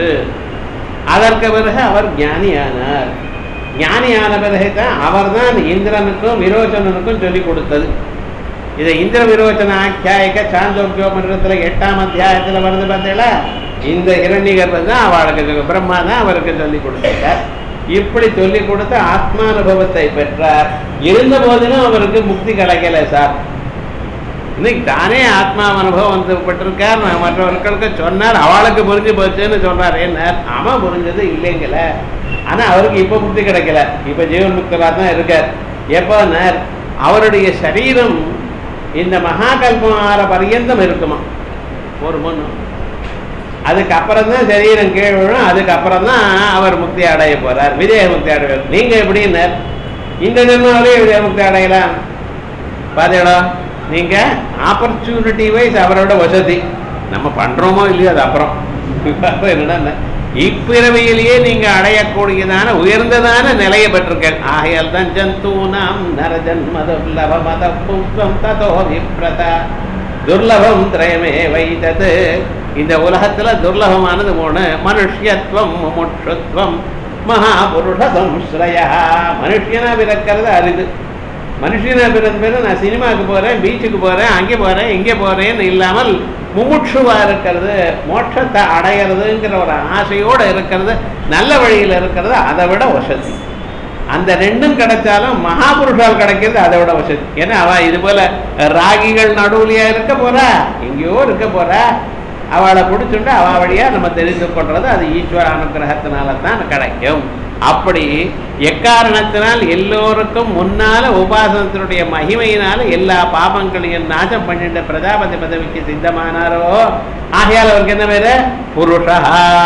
அதற்கு பிறகு அவர் ஞானியானார். ஞானியான பிறகு தான் அவர் தான் இந்திரனுக்கும் விரோச்சனனுக்கும் சொல்லி கொடுத்தது. இதை இந்திர விரோச்சன ஆக்கியாயிக்க சாந்தோக்கியோமன்றத்தில் எட்டாம் அத்தியாயத்தில் வருது பார்த்தீங்களா, இந்த இரண்யகர்பர் தான் அவளுக்கு பிரம்மா தான் அவருக்கு சொல்லி கொடுத்தார். இப்படி சொல்லி கொடுத்து ஆத்மானுபவத்தை பெற்றார். இருந்த போதிலும் அவருக்கு முக்தி கிடைக்கல சார். இன்னைக்கு தானே ஆத்மா அனுபவம் வந்து பெற்றிருக்கார். நான் மற்றவர்களுக்கு சொன்னார், அவளுக்கு புரிஞ்சு போச்சுன்னு சொன்னார். என்ன ஆமா புரிஞ்சது இல்லைங்கல, ஆனா அவருக்கு இப்ப முக்தி கிடைக்கல. இப்ப ஜீவன் முக்தரா தான் இருக்கார். எப்போனார், அவருடைய சரீரம் இந்த மகாகல்பம் ஆற பரியந்தம் இருக்குமா ஒரு மண், அதுக்கப்புறம் தான் சரீரம் கீழ் விழும். அதுக்கப்புறம் தான் அவர் முக்தி அடைய போறார், விஜய முக்தி அடைவார். நீங்க எப்படின்னு இந்த ஜென்மாவிலே விஜய முக்தி அடையலாம் பாத்தீங்களா. நீங்க ஆப்பர்ச்சுனிட்டி வைஸ் அவரோட வசதி, நம்ம பண்றோமோ இல்லையோ அது அப்புறம். என்னன்னா இப்பிறவையிலேயே நீங்க அடையக்கூடியதான உயர்ந்ததான நிலையை பெற்றிருக்கேன். ஆகையால் தான் ஜந்தூனாம் நரஜன்ம துர்லப மத புஷ்பம் ததோ விப்ரதா துர்லபம் திரயமே வைத்தது. இந்த உலகத்துல துர்லபமானது மூணு, மனுஷ்யத்துவம் முமுட்சுத்துவம் மகாபுருஷ சம்ஸ்ரய. மனுஷனா பிறக்கிறது அரிது. மனுஷனா பிறந்த பேரு நான் சினிமாவுக்கு போறேன், பீச்சுக்கு போறேன், அங்கே போறேன், இங்கே போறேன்னு இல்லாமல் முமுட்சுவா இருக்கிறது, மோட்சத்தை அடையிறதுங்கிற ஒரு ஆசையோடு இருக்கிறது, நல்ல வழியில் இருக்கிறது, அதை விட வசதி. அந்த ரெண்டும் கிடைச்சாலும் மகாபுருஷால் கிடைக்கிறது அதை விட வசதி. ஏன்னா அவ இது போல ராகிகள் நடுவுலையா இருக்க போறா, எங்கேயோ இருக்க போறா. அவளை பிடிச்சுட்டு அவ வழியா நம்ம தெரிந்து கொள்றது அது ஈஸ்வர அனுகிரகத்தினால தான் கிடைக்கும். அப்படி எக்காரணத்தினால் எல்லோருக்கும் முன்னால உபாசனத்தினுடைய மகிமையினால எல்லா பாபங்களையும் நாசம் பண்ணிட்டு பிரஜாபதி பதவிக்கு சித்தமானாரோ. ஆகையால் அவருக்கு என்ன பேரு, புருஷா.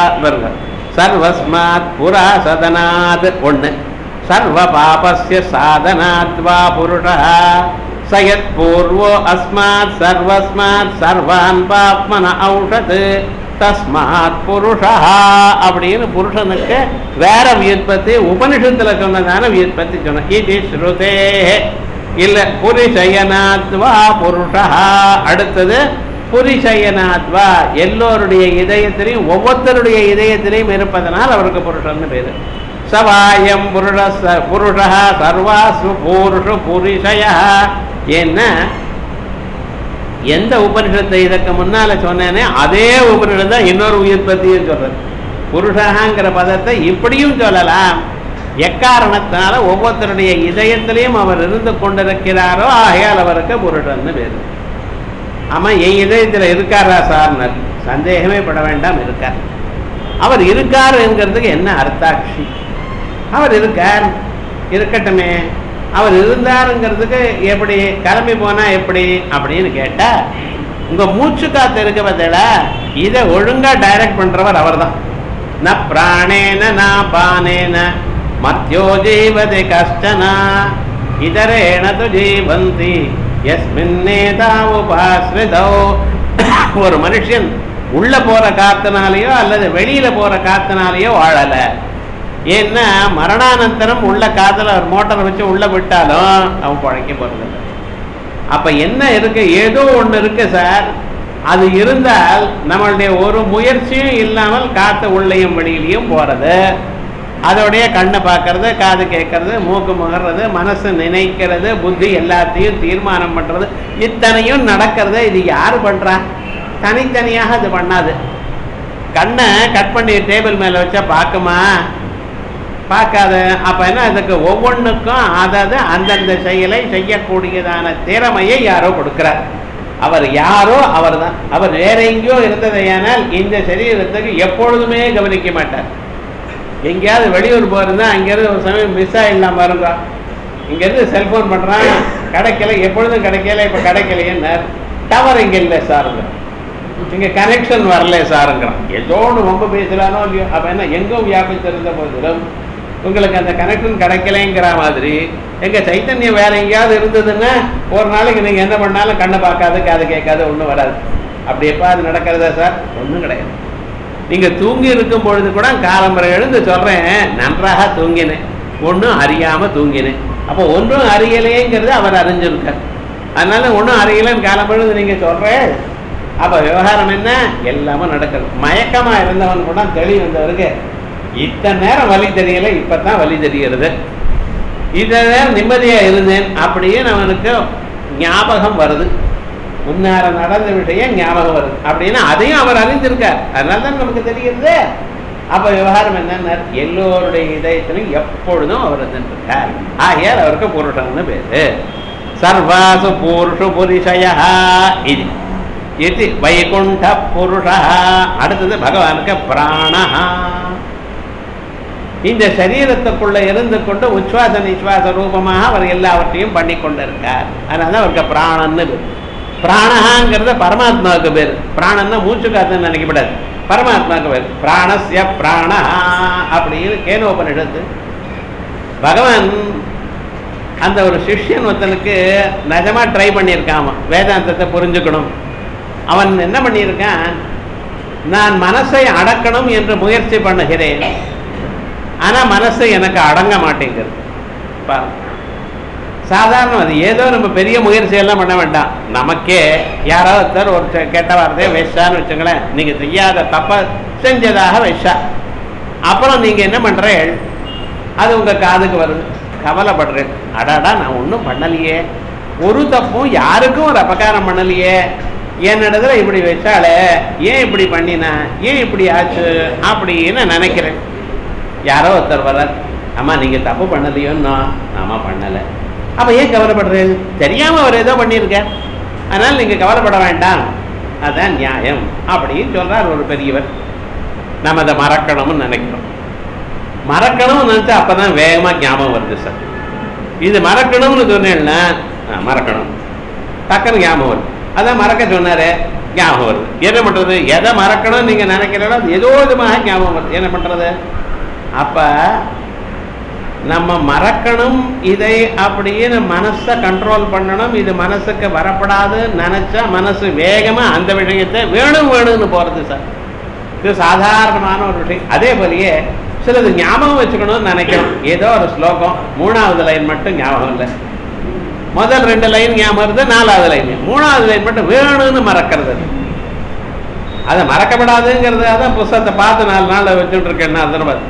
சர்வஸ்மாத் புரா சதனாத் ஒண்ணு, சர்வ பாபஸ்ய சாதனாத்வா புருஷா. சயத் பூர்வோ அஸ்மாத் சர்வஸ்மாத் சர்வான் பாப்மன ஔஷத் தஸ்மாத் புருஷா அப்படின்னு புருஷனுக்கு வேற வியுற்பத்தி உபனிஷத்துல சொன்னதான வியுற்பத்தி சொன்ன இது ஸ்ருதே இல்ல புரிஷயனாத்வா புருஷா. அடுத்தது புரிஷயனாத்வா எல்லோருடைய இதயத்திலையும் ஒவ்வொருத்தருடைய இதயத்திலையும் இருப்பதனால் அவருக்கு புருஷன்னு பேரு. சவாயம் புருஷ புருஷா சர்வாசு பூருஷு புரிஷய. என்ன எந்த உபனிஷத்தை இதற்கு முன்னால சொன்னேனே அதே உபனிஷத்தை தான் இன்னொரு உயிர்பத்தியும் சொல்றது. புருஷாங்கிற பதத்தை இப்படியும் சொல்லலாம். எக்காரணத்தினால ஒவ்வொருத்தருடைய இதயத்திலையும் அவர் இருந்து கொண்டிருக்கிறாரோ ஆகையால் அவருக்கு புருஷன்னு பேரு. ஆமா, என் இதயத்தில் இருக்காரா சார்னர்? சந்தேகமே பட வேண்டாம், இருக்கார். அவர் இருக்கார் என்கிறதுக்கு என்ன அர்த்தாட்சி? அவர் இருக்கார், இருக்கட்டுமே. அவர் இருந்தாருங்கிறதுக்கு எப்படி கிளம்பி போனா எப்படி அப்படின்னு கேட்டா, உங்க மூச்சு காத்து இருக்க பார்த்தா இதை ஒழுங்கா டைரக்ட் பண்றவர் அவர் தான். ந பிராணேன ந பானேன மத்தியோ ஜீவதி கஷ்டனா இதரேன து ஜீவந்தி யஸ்மின்னேதா உபாஸ்ரிதோ. ஒரு மனுஷன் உள்ள போற காத்தினாலேயோ அல்லது வெளியில போற காத்தினாலேயோ வாழல. ஏன்னா மரணானந்தரம் உள்ள காத்துல ஒரு மோட்டரை வச்சு உள்ள விட்டாலும் அவன் பழைக்க போறதில்லை. அப்ப என்ன இருக்கு? ஏதோ ஒண்ணு இருக்கு சார். அது இருந்தால் நம்மளுடைய ஒரு முயற்சியும் இல்லாமல் காத்து உள்ளேயும் வெளியிலையும் போறது, அதோடைய கண்ணை பார்க்கறது, காது கேட்கறது, மூக்கு முகர்றது, மனசு நினைக்கிறது, புத்தி எல்லாத்தையும் தீர்மானம் பண்றது, இத்தனையும் நடக்கிறது. இது யாரு பண்றா? தனித்தனியாக அது பண்ணாது. கண்ணை கட் பண்ணி டேபிள் மேல வச்சா பார்க்குமா? பார்க்காத. அப்ப என்ன, அதுக்கு ஒவ்வொன்றுக்கும் அதாவது அந்தந்த செயலை செய்யக்கூடியதான திறமையை யாரோ கொடுக்கிறார். அவர் யாரோ அவர் தான். அவர் வேற எங்கேயோ இருந்ததையானால் இந்த சரீரத்துக்கு எப்பொழுதுமே கவனிக்க மாட்டார். எங்கேயாவது வெளியூர் போயிருந்தா அங்கேருந்து ஒரு சமயம் மிஸ் ஆகிடலாம் பாருங்க. இங்கேருந்து செல்போன் பண்ணுறான், கிடைக்கல, எப்பொழுதும் கிடைக்கல, இப்போ கிடைக்கலையேன்னு. டவர் இங்கே இல்லை சாருங்க, இங்கே கனெக்ஷன் வரல சாருங்கிறான். ஏதோ ஒன்று ரொம்ப பேசுகிறானோ இல்லையோ. அப்போ என்ன, எங்கும் வியாபித்திருந்த போதிலும் உங்களுக்கு அந்த கனெக்ஷன் கிடைக்கலைங்கிற மாதிரி எங்கள் சைத்தன்யம் வேற எங்கேயாவது இருந்ததுன்னா ஒரு நாளைக்கு நீங்கள் என்ன பண்ணாலும் கண்ணை பார்க்காது, காது கேட்காது, ஒன்றும் வராது. அப்படி எப்போ அது நடக்கிறதா சார்? ஒன்றும் கிடையாது. நீங்கள் தூங்கி இருக்கும் பொழுது கூட காலம்பரை எழுந்து சொல்கிறேன், நன்றாக தூங்கினேன், ஒன்றும் அறியாமல் தூங்கினேன். அப்போ ஒன்றும் அறியலையேங்கிறது அவர் அறிஞ்சிருக்கார். அதனால ஒன்றும் அறியலைன்னு காலம்பொழுது நீங்கள் சொல்கிறேன். அப்போ விவகாரம் என்ன? எல்லாமே நடக்கிறது. மயக்கமாக இருந்தவன் கூட தெளிவு வந்தவருக்கு இத்தனை நேரம் வலி தெரியலை, இப்போ தான் வலி தெரிகிறது. இத்தனை நேரம் நிம்மதியாக இருந்தேன் அப்படின்னு அவனுக்கு ஞாபகம் வருது. முன்னார நடந்த விஷயம் ஞாபகம் வருது அப்படின்னா அதையும் அவர் அறிந்திருக்கார். அதனால தான் நமக்கு தெரிகிறது. அப்ப விவகாரம் என்னன்னா, எல்லோருடைய இதயத்திலும் எப்பொழுதும் அவர் இருந்திருக்கார். ஆகையால் அவருக்கு புருஷன்னு பேரு. சர்வாசு புருஷ புரிஷயா இது இது வைகுண்ட புருஷா. அடுத்தது பகவானுக்கு பிராணா. இந்த சரீரத்துக்குள்ள இருந்து கொண்டு உச்வாச நிஸ்வாச ரூபமாக அவர் எல்லாவற்றையும் பண்ணி கொண்டு இருக்கார். அதனால அவருக்கு பிராணன்னு பேர். பிராணஹாங்கிறத பரமாத்மாவுக்கு பேர். பிராணன்னா மூச்சு காத்துன்னு நினைக்கப்படாது, பரமாத்மாவுக்கு பேர். பிராணஸ்ய பிராணா அப்படின்னு கேனோபனிஷத்து. பகவான் அந்த ஒரு சிஷ்யன் ஒருத்தனுக்கு நிஜமா ட்ரை பண்ணியிருக்கான் வேதாந்தத்தை புரிஞ்சுக்கணும். அவன் என்ன பண்ணியிருக்கான், நான் மனசை அடக்கணும் என்று முயற்சி பண்ணுகிறேன், ஆனா மனசு எனக்கு அடங்க மாட்டேங்கிறது. சாதாரணம், அது ஏதோ நம்ம பெரிய முயற்சியெல்லாம் பண்ண வேண்டாம். நமக்கே யாராவது ஒருத்தர் ஒரு கெட்ட வார்த்தையை வெஷான்னு வச்சுங்களேன், நீங்க செய்யாத தப்ப செஞ்சதாக வெஷா, அப்புறம் நீங்க என்ன பண்றேன், அது உங்க காதுக்கு வருது, கவலைப்படுறேன். அடாடா நான் ஒன்றும் பண்ணலையே, ஒரு தப்பும் யாருக்கும் ஒரு அபகாரம் பண்ணலையே, என்னிடத்துல இப்படி வச்சாலே ஏன் இப்படி பண்ணினா, ஏன் இப்படி ஆச்சு அப்படின்னு நினைக்கிறேன். யாரோ ஒருத்தர் வர்றார், ஆமா நீங்க தப்பு பண்ணலையோன்னா, ஆமா பண்ணலை. அப்ப ஏன் கவலைப்படுறது? தெரியாம அவர் ஏதோ பண்ணியிருக்க, அதனால நீங்க கவலைப்பட வேண்டாம், அதான் நியாயம் அப்படின்னு சொல்றார் ஒரு பெரியவர். நம்ம அதை மறக்கணும்னு நினைக்கிறோம். மறக்கணும்னு நினைச்சா அப்பதான் வேகமா ஞாபகம் வருது சார். இது மறக்கணும்னு சொன்னேன்னா மறக்கணும், டக்குன்னு ஞாபகம் வருது. அதான் மறக்க சொன்னாரு, ஞாபகம் வருது. என்ன பண்றது? எதை மறக்கணும்னு நீங்க நினைக்கிறீங்களோ அது ஏதோ விதமாக ஞாபகம் வருது. என்ன பண்றது? அப்ப நம்ம மறக்கணும் இதை அப்படின்னு மனசை கண்ட்ரோல் பண்ணணும். இது மனசுக்கு வரப்படாது நினைச்சா மனசு வேகமா அந்த விஷயத்தை வேணும் வேணும்னு போறது சார். இது சாதாரணமான ஒரு விஷயம். அதே போலயே சிலது ஞாபகம் வச்சுக்கணும்னு நினைக்கணும். ஏதோ ஒரு ஸ்லோகம் மூணாவது லைன் மட்டும் ஞாபகம் இல்லை, முதல் ரெண்டு லைன் ஞாபகம் இருந்து நாலாவது லைன், மூணாவது லைன் மட்டும் வேணும்னு மறக்கிறது. அதை மறக்கப்படாதுங்கிறதுக்காக தான் புஸ்தகத்தை பார்த்து நாலு நாள் வச்சுட்டு இருக்கேன். அதனால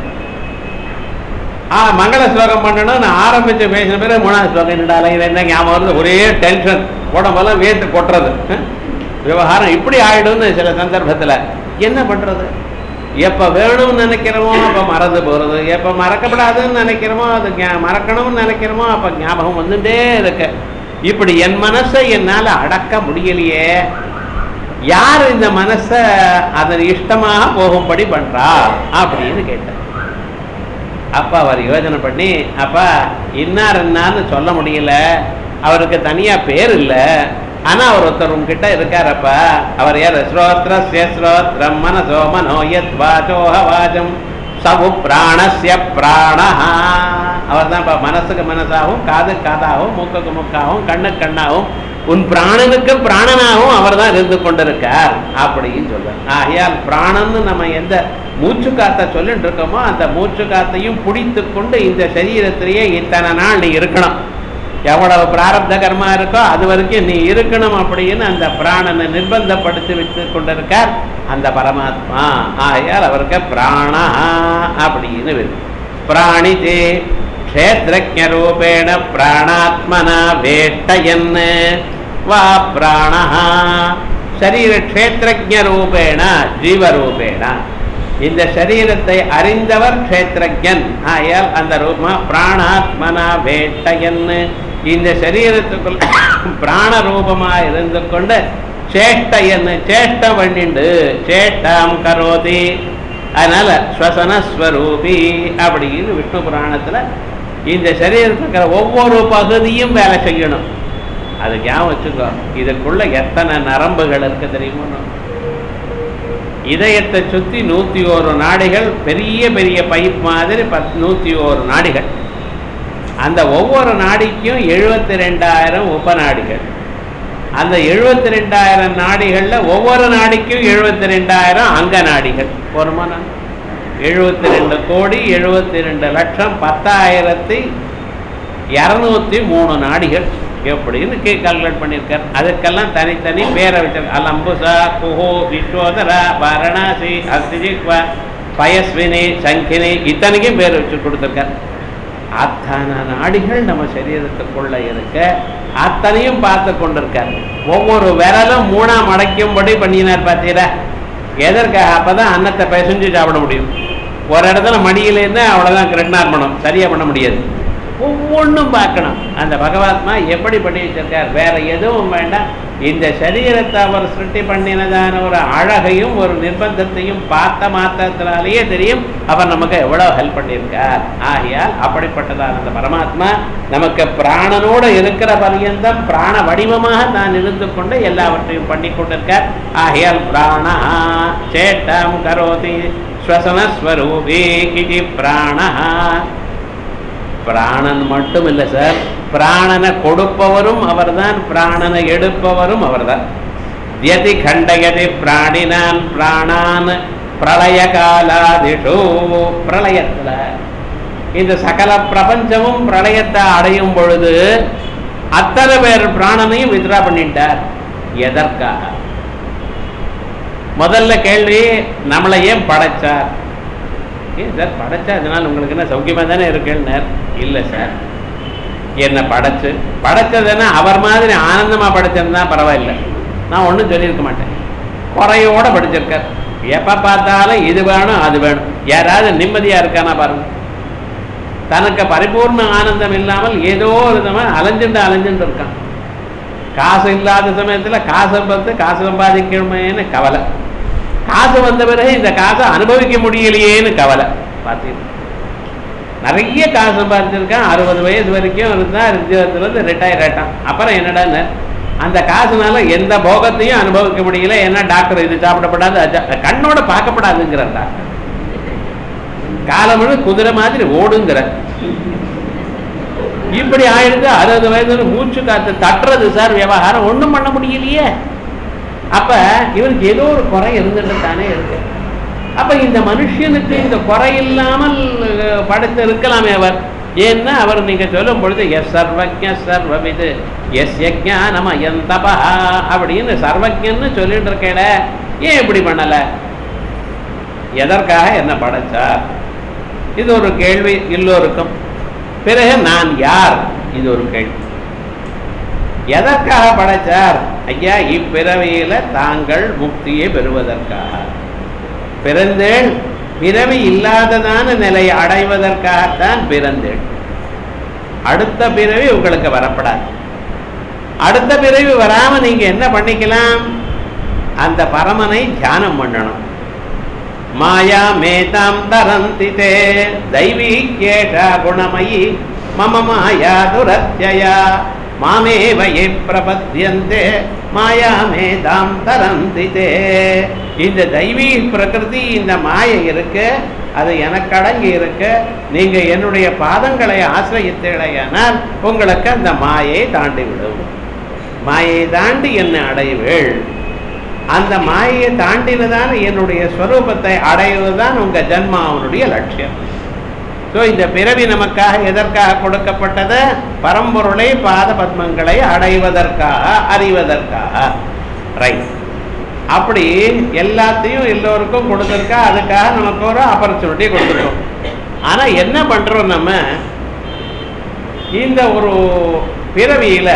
ஆ மங்கள ஸ்லோகம் பண்ணணும் நான் ஆரம்பிச்சு பேசின பிறகு மூணாவது ஸ்லோகம் என்னடா லைன் என்ன ஞாபகம் வருது, ஒரே டென்ஷன், உடம்பெல்லாம் வேத்து கொட்டுறது, விவகாரம் இப்படி ஆயிடும்னு சில சந்தர்ப்பத்தில் என்ன பண்றது? எப்போ வேணும்னு நினைக்கிறோமோ அப்போ மறந்து போகிறது, எப்போ மறக்கப்படாதுன்னு நினைக்கிறோமோ அது மறக்கணும்னு நினைக்கிறோமோ அப்போ ஞாபகம் வந்துட்டே இருக்கு. இப்படி என் மனசை என்னால் அடக்க முடியலையே, யார் இந்த மனசை அதன் இஷ்டமாக போகும்படி பண்றா அப்படின்னு கேட்டார். அப்பா அவர் யோசனை பண்ணி, அப்பா இன்னார் என்னான்னு சொல்ல முடியல, அவருக்கு தனியா பேர் இல்லை, ஆனா அவர் ஒருத்தர் உங்ககிட்ட இருக்காரப்பா. அவர் யார்? ஸ்ரோத்ரஸ்ய ஸ்ரோத்ரம் மனசோ மனோயத் வாசோஹ வாசம் சவு பிராணஸ்ய பிராணஹ. அவர் தான் மனசுக்கு மனசாகவும் காது காதாகவும் மூக்குக்கு மூக்காகவும் கண்ணு கண்ணாகவும் உன் பிராணனுக்கு பிராணனாகவும் அவர் தான் இருந்து கொண்டிருக்கார் அப்படின்னு சொல்றார். ஆகையால் பிராணன்னு நம்ம எந்த மூச்சு காத்த சொல்லிட்டு இருக்கோமோ அந்த மூச்சு காத்தையும் பிடித்து கொண்டு இந்த சரீரத்திலேயே இத்தனை நாள் நீ இருக்கணும், எவ்வளவு பிராரப்த கர்மா இருக்கோ அது வரைக்கும் நீ இருக்கணும் அப்படின்னு அந்த பிராணனை நிர்பந்தப்படுத்தி வைத்து கொண்டிருக்கார் அந்த பரமாத்மா. ஆகையால் அவருக்கு பிராணா அப்படின்னு இருக்கு. பிராணிதே க்ஷேத்ரஜ்ஞ ரூபேண பிராணாத்மனா வேட்டயன் வா பிராணா. சரீர க்ஷேத்ரஜ்ஞ ரூபேண ஜீவரூபேண, இந்த சரீரத்தை அறிந்தவர் க்ஷேத்ரஜன். ஆயால் அந்த ரூபமா பிராணாத்மனா வேட்டயன், இந்த சரீரத்துக்குள் பிராண ரூபமா இருந்து கொண்டு சேஷ்டையன் சேஷ்ட பண்ணிண்டு சேஷ்டாம் கரோதி. அதனால ஸ்வசனஸ்வரூபி அப்படின்னு விஷ்ணு புராணத்துல இந்த சரீரத்தில் இருக்கிற ஒவ்வொரு பகுதியும் வேலை செய்யணும். அது ஞாபகம் வச்சுக்கோ. இதுக்குள்ள எத்தனை நரம்புகள் இருக்கு தெரியுமா? இதயத்தை சுற்றி நூற்றி ஒரு நாடிகள், பெரிய பெரிய பைப் மாதிரி பத் நூற்றி ஒரு நாடிகள். அந்த ஒவ்வொரு நாடிக்கும் எழுபத்தி ரெண்டாயிரம் உபநாடிகள். அந்த எழுபத்தி ரெண்டாயிரம் நாடிகளில் ஒவ்வொரு நாடிக்கும் எழுபத்தி ரெண்டாயிரம் அங்க நாடிகள். போருமான எழுபத்தி ரெண்டு கோடி எழுபத்தி ரெண்டு லட்சம் பத்தாயிரத்தி இரநூத்தி மூணு நாடிகள் எப்படின்னு கே கால்குலேட் பண்ணியிருக்கார். அதுக்கெல்லாம் தனித்தனி பேரை வச்சிருக்க. அலம்புசா குஹோ விஸ்வோதரா வாரணாசி அஸ்திஜிக்வா பயஸ்வினி சங்கினி இத்தனைக்கும் பேர் வச்சு கொடுத்துருக்கார். அத்தனை நாடிகள் நம்ம சரீரத்துக்குள்ள இருக்க அத்தனையும் பார்த்து கொண்டிருக்கார். ஒவ்வொரு விரலும் மூணா மடக்கும்படி பண்ணினார் பார்த்தீரா? எதற்காக? அப்பதான் அன்னத்தை பிசைஞ்சு சாப்பிட முடியும். ஒரு இடத்துல மடியிலேருந்து அவ்வளோதான் கிருஷ்ணார்ப்பணம் சரியா பண்ண முடியாது. ஒவ்வொன்றும் பார்க்கணும். அந்த பகவாத்மா எப்படி பண்ணி வச்சிருக்கார், வேற எதுவும் வேண்டாம். இந்த சரீரத்தை அவர் சிருஷ்டி பண்ணினதான ஒரு அழகையும் ஒரு நிர்பந்தத்தையும் பார்த்த மாத்திரத்தினாலேயே தெரியும் அவர் நமக்கு எவ்வளவு ஹெல்ப் பண்ணியிருக்கார். ஆகையால் அப்படிப்பட்டதான அந்த பரமாத்மா நமக்கு பிராணனோடு இருக்கிற பரியந்தம் பிராண வடிவமாக தான் இருந்து கொண்டு எல்லாவற்றையும் பண்ணி கொண்டிருக்கார். ஆகையால் பிராணா சேட்டம் கரோதி ஸ்வசனஸ்வரூபி கிதி பிராணா. பிராணன் மட்டும் இல்லை சார், பிராணனை கொடுப்பவரும் அவர்தான், பிராணனை எடுப்பவரும் அவர்தான். யதி கண்டயதி பிராணினான் பிராணான் பிரளய காலாதிஷு. பிரளயத்துல இந்த சகல பிரபஞ்சமும் பிரளயத்தை அடையும் பொழுது அத்தனை பேர் பிராணனையும் வித்ரா பண்ணிட்டார். எதற்காக? முதல்ல கேள்வி, நம்மளை ஏன் படைச்சார்? ஏன் சார் படைச்சா அதனால் உங்களுக்கு என்ன சௌக்கியமாக தானே இருக்குன்னார். இல்லை சார், என்னை படைச்சு படைச்சதுன்னா அவர் மாதிரி ஆனந்தமாக படைச்சிருந்தா பரவாயில்லை, நான் ஒன்றும் சொல்லியிருக்க மாட்டேன். குறையோடு படிச்சிருக்கார். எப்போ பார்த்தாலும் இது வேணும் அது வேணும். யாராவது நிம்மதியாக இருக்கானா பாருங்க. தனக்கு பரிபூர்ண ஆனந்தம் இல்லாமல் ஏதோ ஒரு விதமாக அலைஞ்சுண்டு அலைஞ்சுட்டு இருக்கான். காசு இல்லாத சமயத்தில் காசை பார்த்து காசு சம்பாதிக்கணுமேன்னு கவலை, காசு வந்த பிறகு இந்த காசை அனுபவிக்க முடியலையேன்னு கவலை. பார்த்தீங்கன்னா நிறைய காசு சம்பாதிச்சிருக்கான், அறுபது வயசு வரைக்கும் இருந்தால் ரிஜிவத்திலிருந்து ரிட்டையர் ஆகிட்டான். அப்புறம் என்னடான்னு அந்த காசுனால எந்த போகத்தையும் அனுபவிக்க முடியல. ஏன்னா டாக்டர் இது சாப்பிடப்படாது, கண்ணோட பார்க்கப்படாதுங்கிறார் டாக்டர். காலமழு குதிரை மாதிரி ஓடுங்கிற இப்படி ஆயிடுது. அறுபது வயதுல மூச்சு காத்து தட்டுறது சார் விவகாரம், ஒண்ணும் பண்ண முடியலையே. அப்ப இவருக்கு ஏதோ ஒரு குறை இருந்துட்டு தானே இருக்கு. அப்ப இந்த மனுஷனுக்கு இந்த குறை இல்லாமல் படைத்து இருக்கலாமே அவர். ஏன்னா அவர் நீங்க சொல்லும் பொழுது எஸ் சர்வஜ சர்வவிது எஸ் யஜ்ஞானம் அயந்தபா அப்படின்னு சர்வஜன்னு சொல்லிட்டு இருக்கேட, ஏன் இப்படி பண்ணல? எதற்காக என்ன படைச்சார்? இது ஒரு கேள்வி எல்லோருக்கும். பிறகு நான் யார்? இது ஒரு கேள்வி. எதற்காக படைச்சார்? ஐயா, இப்பிறவியில தாங்கள் முக்தியை பெறுவதற்காக பிறந்தேன். பிறவி இல்லாததான நிலையை அடைவதற்காகத்தான் பிறந்தேன். அடுத்த பிறவி உங்களுக்கு வரப்படாது. அடுத்த பிறவி வராம நீங்க என்ன பண்ணிக்கலாம்? அந்த பரமனை தியானம் பண்ணணும். மாயா மேதாம் தரந்திதே தெய்வீ கேஷா குணமயி மம மாயா துரத்யயா மாமேவ யே பிரபத்யந்தே மாயா மேதாம் தரந்திதே. இந்த தெய்வீ பிரகிருதி, இந்த மாயை இருக்கு, அது எனக்கு அடங்கி இருக்கு. நீங்க என்னுடைய பாதங்களை ஆசிரியத்தேடையானால் உங்களுக்கு அந்த மாயை தாண்டி விடும். மாயை தாண்டி என்னை அடைவேள். அந்த மாயை தாண்டினதான என்னுடைய ஸ்வரூபத்தை அடைவதுதான் உங்க ஜன்மாவனுடைய லட்சியம். ஸோ இந்த பிறவி நமக்காக எதற்காக கொடுக்கப்பட்டது? பரம்பொருளை பாத பத்மங்களை அடைவதற்காக, அறிவதற்காக. ரைட். அப்படி எல்லாத்தையும் எல்லோருக்கும் கொடுத்துருக்கா. அதுக்காக நமக்கு ஒரு ஆப்பர்ச்சுனிட்டி கொடுத்துருக்கோம். ஆனா என்ன பண்றோம்? நம்ம இந்த ஒரு பிறவியில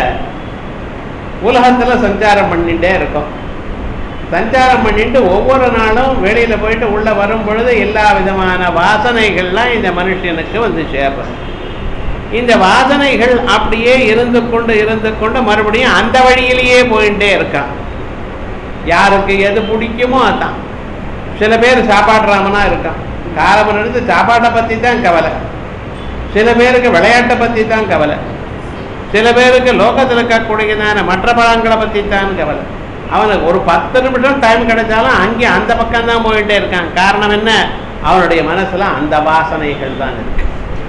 உலகத்துல சஞ்சாரம் பண்ணிட்டே இருக்கோம். சஞ்சாரம் பண்ணிட்டு ஒவ்வொரு நாளும் வெளியில போயிட்டு உள்ள வரும் பொழுது எல்லா விதமான வாசனைகள்லாம் இந்த மனுஷனுக்கு வந்து சேர்ப்பது. இந்த வாசனைகள் அப்படியே இருந்து கொண்டு இருந்து கொண்டு மறுபடியும் அந்த வழியிலேயே போயிட்டே இருக்கான். யாருக்கு எது பிடிக்குமோ அதான். சில பேர் சாப்பாடுறாமனா இருக்கான். காலம் இருந்து சாப்பாட்டை பற்றி தான் கவலை. சில பேருக்கு விளையாட்டை பற்றி தான் கவலை. சில பேருக்கு லோகத்தில் இருக்கக்கூடியதான மற்ற பழங்களை பற்றி தான் கவலை. அவனுக்கு ஒரு பத்து நிமிஷம் டைம் கிடைச்சாலும் அங்கே அந்த பக்கம் தான் போயிட்டே இருக்கான். காரணம் என்ன? அவனுடைய மனசுல அந்த வாசனைகள் தான் இருக்கு.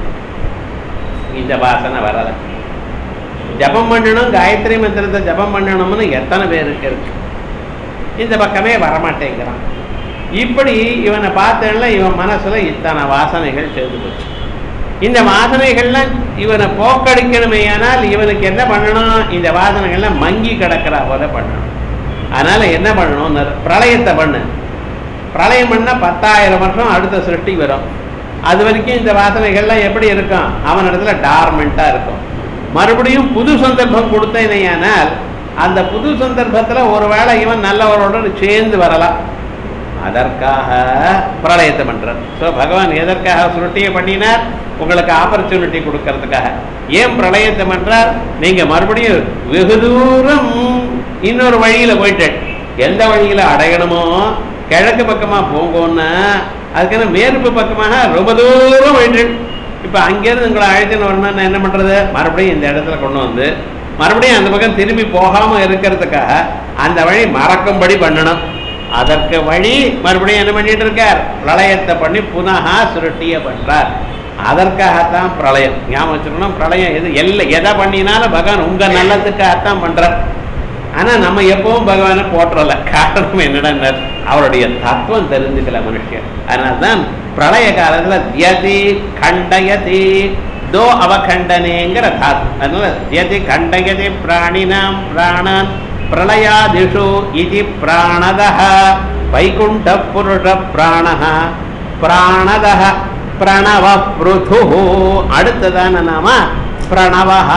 இந்த வாசனை வரல. ஜபம் பண்ணணும், காயத்ரி மந்திரத்தை ஜபம் பண்ணணும்னு எத்தனை பேருக்கு இருக்கு. இந்த பக்கமே வரமாட்டேங்கிறான். இப்படி இவனை பார்த்தேன்னா இவன் மனசுல இத்தனை வாசனைகள் சேர்ந்து போச்சு. இந்த வாசனைகள்லாம் இவனை போக்கடிக்கணுமே. ஆனால் இவனுக்கு என்ன பண்ணணும்? இந்த வாசனைகள்லாம் மங்கி கிடக்கிறா போல பண்ணணும். அதனால என்ன பண்ணணும்? பிரளயத்தை பண்ணு. பிரளயம் பண்ண பத்தாயிரம் வருஷம் அடுத்த சிருஷ்டி வரும். அது வரைக்கும் இந்த வாசனைகள்லாம் எப்படி இருக்கும்? அவன் இடத்துல டார்மெண்டா இருக்கும். மறுபடியும் புது சந்தர்ப்பம் கொடுத்தேனையானால் அந்த புது சந்தர்ப்பத்தில் ஒருவேளை இவன் நல்லவரோடு சேர்ந்து வரலாம். அதற்காக பிரளயத்தை பண்றார். ஸோ பகவான் எதற்காக சிருஷ்டியை பண்ணினார்? உங்களுக்கு ஆப்பர்ச்சுனிட்டி கொடுக்கறதுக்காக. ஏன் பிரளயத்தை பண்றார்? நீங்க மறுபடியும் வெகு தூரம் இன்னொரு வழியில போயிட்டு எந்த வழியில அடையணுமோ கிழக்கு பக்கமா போங்கோன்னா அதுக்கான மேற்கு பக்கமாக ரொம்ப தூரம் போயிட்டு இப்ப அங்கேருந்து உங்களை அழைத்துன்னு வரணும்னா என்ன பண்றது? மறுபடியும் இந்த இடத்துல கொண்டு வந்து மறுபடியும் அந்த பக்கம் திரும்பி போகாம இருக்கிறதுக்காக அந்த வழி மறக்கும்படி பண்ணணும். அதற்கு வழி மறுபடியும் என்ன பண்ணிட்டு இருக்கார்? பிரளயத்தை பண்ணி புனகா சுருட்டிய பண்றார். அதற்காகத்தான் பிரளயம். ஞாபகம் வச்சுக்கணும். பிரளயம் எது எல்லை எதை பண்ணினாலும் பகவான் உங்க நல்லதுக்காகத்தான் பண்றார். ஆனா நம்ம எப்பவும் பகவானை போற்றல. காரணம் என்னடா? அவருடைய தத்துவம் தெரிஞ்சுக்கல மனுஷன். அதனால்தான் பிரளய காலத்துல தியதி கண்டயதி தோ அவகண்டனேங்கிற தாத்து. அதனால தியதி கண்டயதி பிராணினாம் பிராணான் பிரளயாதிஷு இது பிராணதஹ வைகுண்ட புருஷ பிராணஹ பிராணதஹ பிரணவ பிருது. அடுத்ததான நாம பிரணவஹ.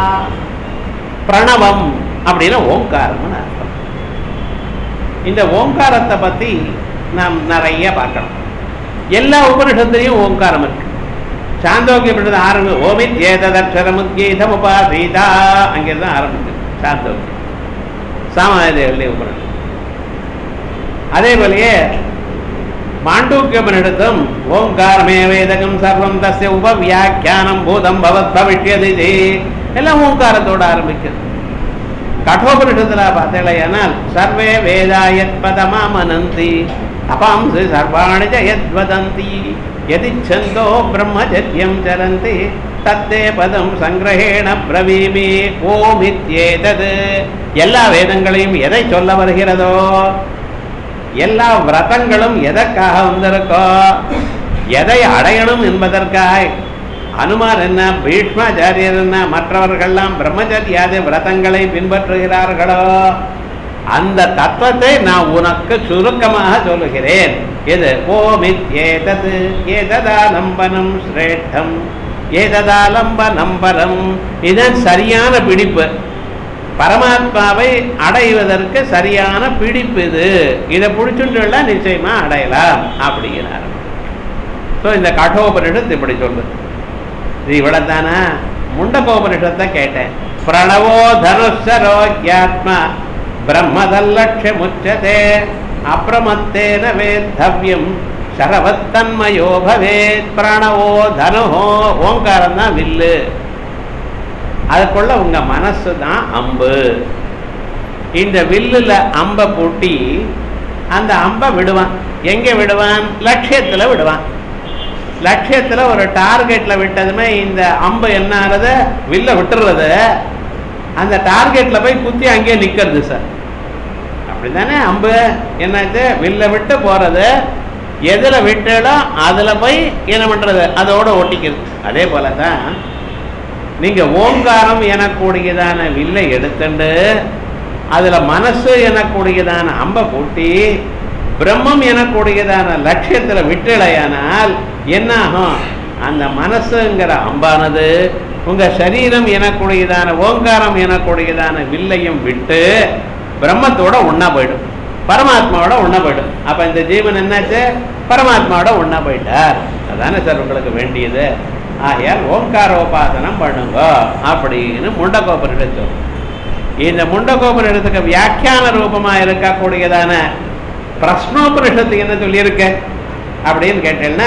பிரணவம் அப்படின்னா ஓங்காரம்னு அர்த்தம். இந்த ஓங்காரத்தை பத்தி நாம் நிறைய பார்க்கணும். எல்லா உபனிஷத்துலையும் ஓங்காரம் இருக்கு. சாந்தோக்கிய பண்றது ஆரம்பி ஓமித் ஏததக்ஷரமுத்கீதம் உபாசீதா அங்கேதான் ஆரம்பிச்சு சாந்தோக்கியம். சாமானிய உபனிஷம். அதே போலயே மாண்டூக்கியபனிடத்தும் ஓங்காரமே வேதகம் சர்வம் தஸ்ய உபவியாக்கியானம் பூதம் பவத் பவிஷ்யதி எல்லாம் ஓங்காரத்தோட ஆரம்பிக்குது. கட்டோபனிஷத்துல பார்த்தேனால் சர்வே வேதாயத் பதமா மனந்தி தபாம்சி சர்வாணி ச யத்வதந்தி யதிச்சந்தோ பிரம்மச்சர்யம் சரந்தி தத்தே பதம் சங்கிரஹேண பிரவீமி ஓமித்யேதது. எல்லா வேதங்களையும் எதை சொல்ல வருகிறதோ, எல்லா விரதங்களும் எதற்காக வந்திருக்கோ, எதை அடையணும் என்பதற்காக அனுமார் என்ன, பீஷ்மாச்சாரியர் என்ன, மற்றவர்கள்லாம் பிரம்மச்சரியாதி விரதங்களை பின்பற்றுகிறார்களோ அந்த தத்துவத்தை நான் உனக்கு சுருக்கமாக சொல்லுகிறேன். இது ஓமித்யேதது ஏததாலம்பனம் ஸ்ரேஷ்டம் ஏததாலம்பனம்பரம். இதன் சரியான பிடிப்பு, பரமாத்மாவை அடைவதற்கு சரியான பிடிப்பு இது. இதை பிடிச்சுட்டுல நிச்சயமா அடையலாம் அப்படிங்கிறார். ஸோ இந்த கட்டோபனிஷத்து இப்படி சொல்லு. இது இவ்வளவுதானா? முண்டகோபனிஷத்தை கேட்டேன். பிரணவோ தனுஷரோக்யாத்மா பிரம்மதல்லட்சமுச்சதே அப்ரமத்தேன வேத்தவ்யம் சரவத்தன்மயோ பவேத். பிரணவோ தனுஹோ, ஓங்காரம் தான் வில்லு, அதுக்குள்ள உங்க மனசு தான் அம்பு. இந்த வில்லுல அம்பை பூட்டி அந்த அம்பை விடுவான். எங்க விடுவான்? லட்சியத்துல விடுவான். லட்சியத்துல ஒரு டார்கெட்ல விட்டதுமே இந்த அம்பு என்ன ஆகுது? வில்ல விட்டுறது, அந்த டார்கெட்ல போய் குத்தி அங்கேயே நிக்கிறது சார். அப்படித்தானே அம்பு என்னாச்சு? வில்ல விட்டு போறது, எதுல விட்டாலும் அதுல போய் என்ன பண்றது? அதோட ஒட்டிக்கிறது. அதே போலதான் நீங்க ஓங்காரம் எனக்கூடியதான வில்லை எடுத்துண்டு அதுல மனசு எனக்கூடியதான அம்பை பூட்டி பிரம்மம் எனக்கூடியதான லட்சியத்துல விட்டலையானால் என்ன ஆகும்? அந்த மனசுங்கிற அம்பானது உங்க சரீரம் எனக்கூடியதான ஓங்காரம் எனக்கூடியதான வில்லையும் விட்டு பிரம்மத்தோட ஒன்னா போயிடும், பரமாத்மாவோட ஒன்னா போயிடும். அப்ப இந்த ஜீவன் என்னாச்சு? பரமாத்மாவோட ஒன்னா போயிட்டார். அதானே சார் உங்களுக்கு வேண்டியது. ஆகையால் ஓங்காரோபாசனம் பண்ணுங்க அப்படின்னு முண்டகோபனிடம் சொல்லும். இந்த முண்டகோபனிடத்துக்கு வியாக்கியான ரூபமா இருக்கக்கூடியதான பிரஸ்னோபனிஷத்துக்கு என்ன சொல்லியிருக்க அப்படின்னு கேட்டேன்னா,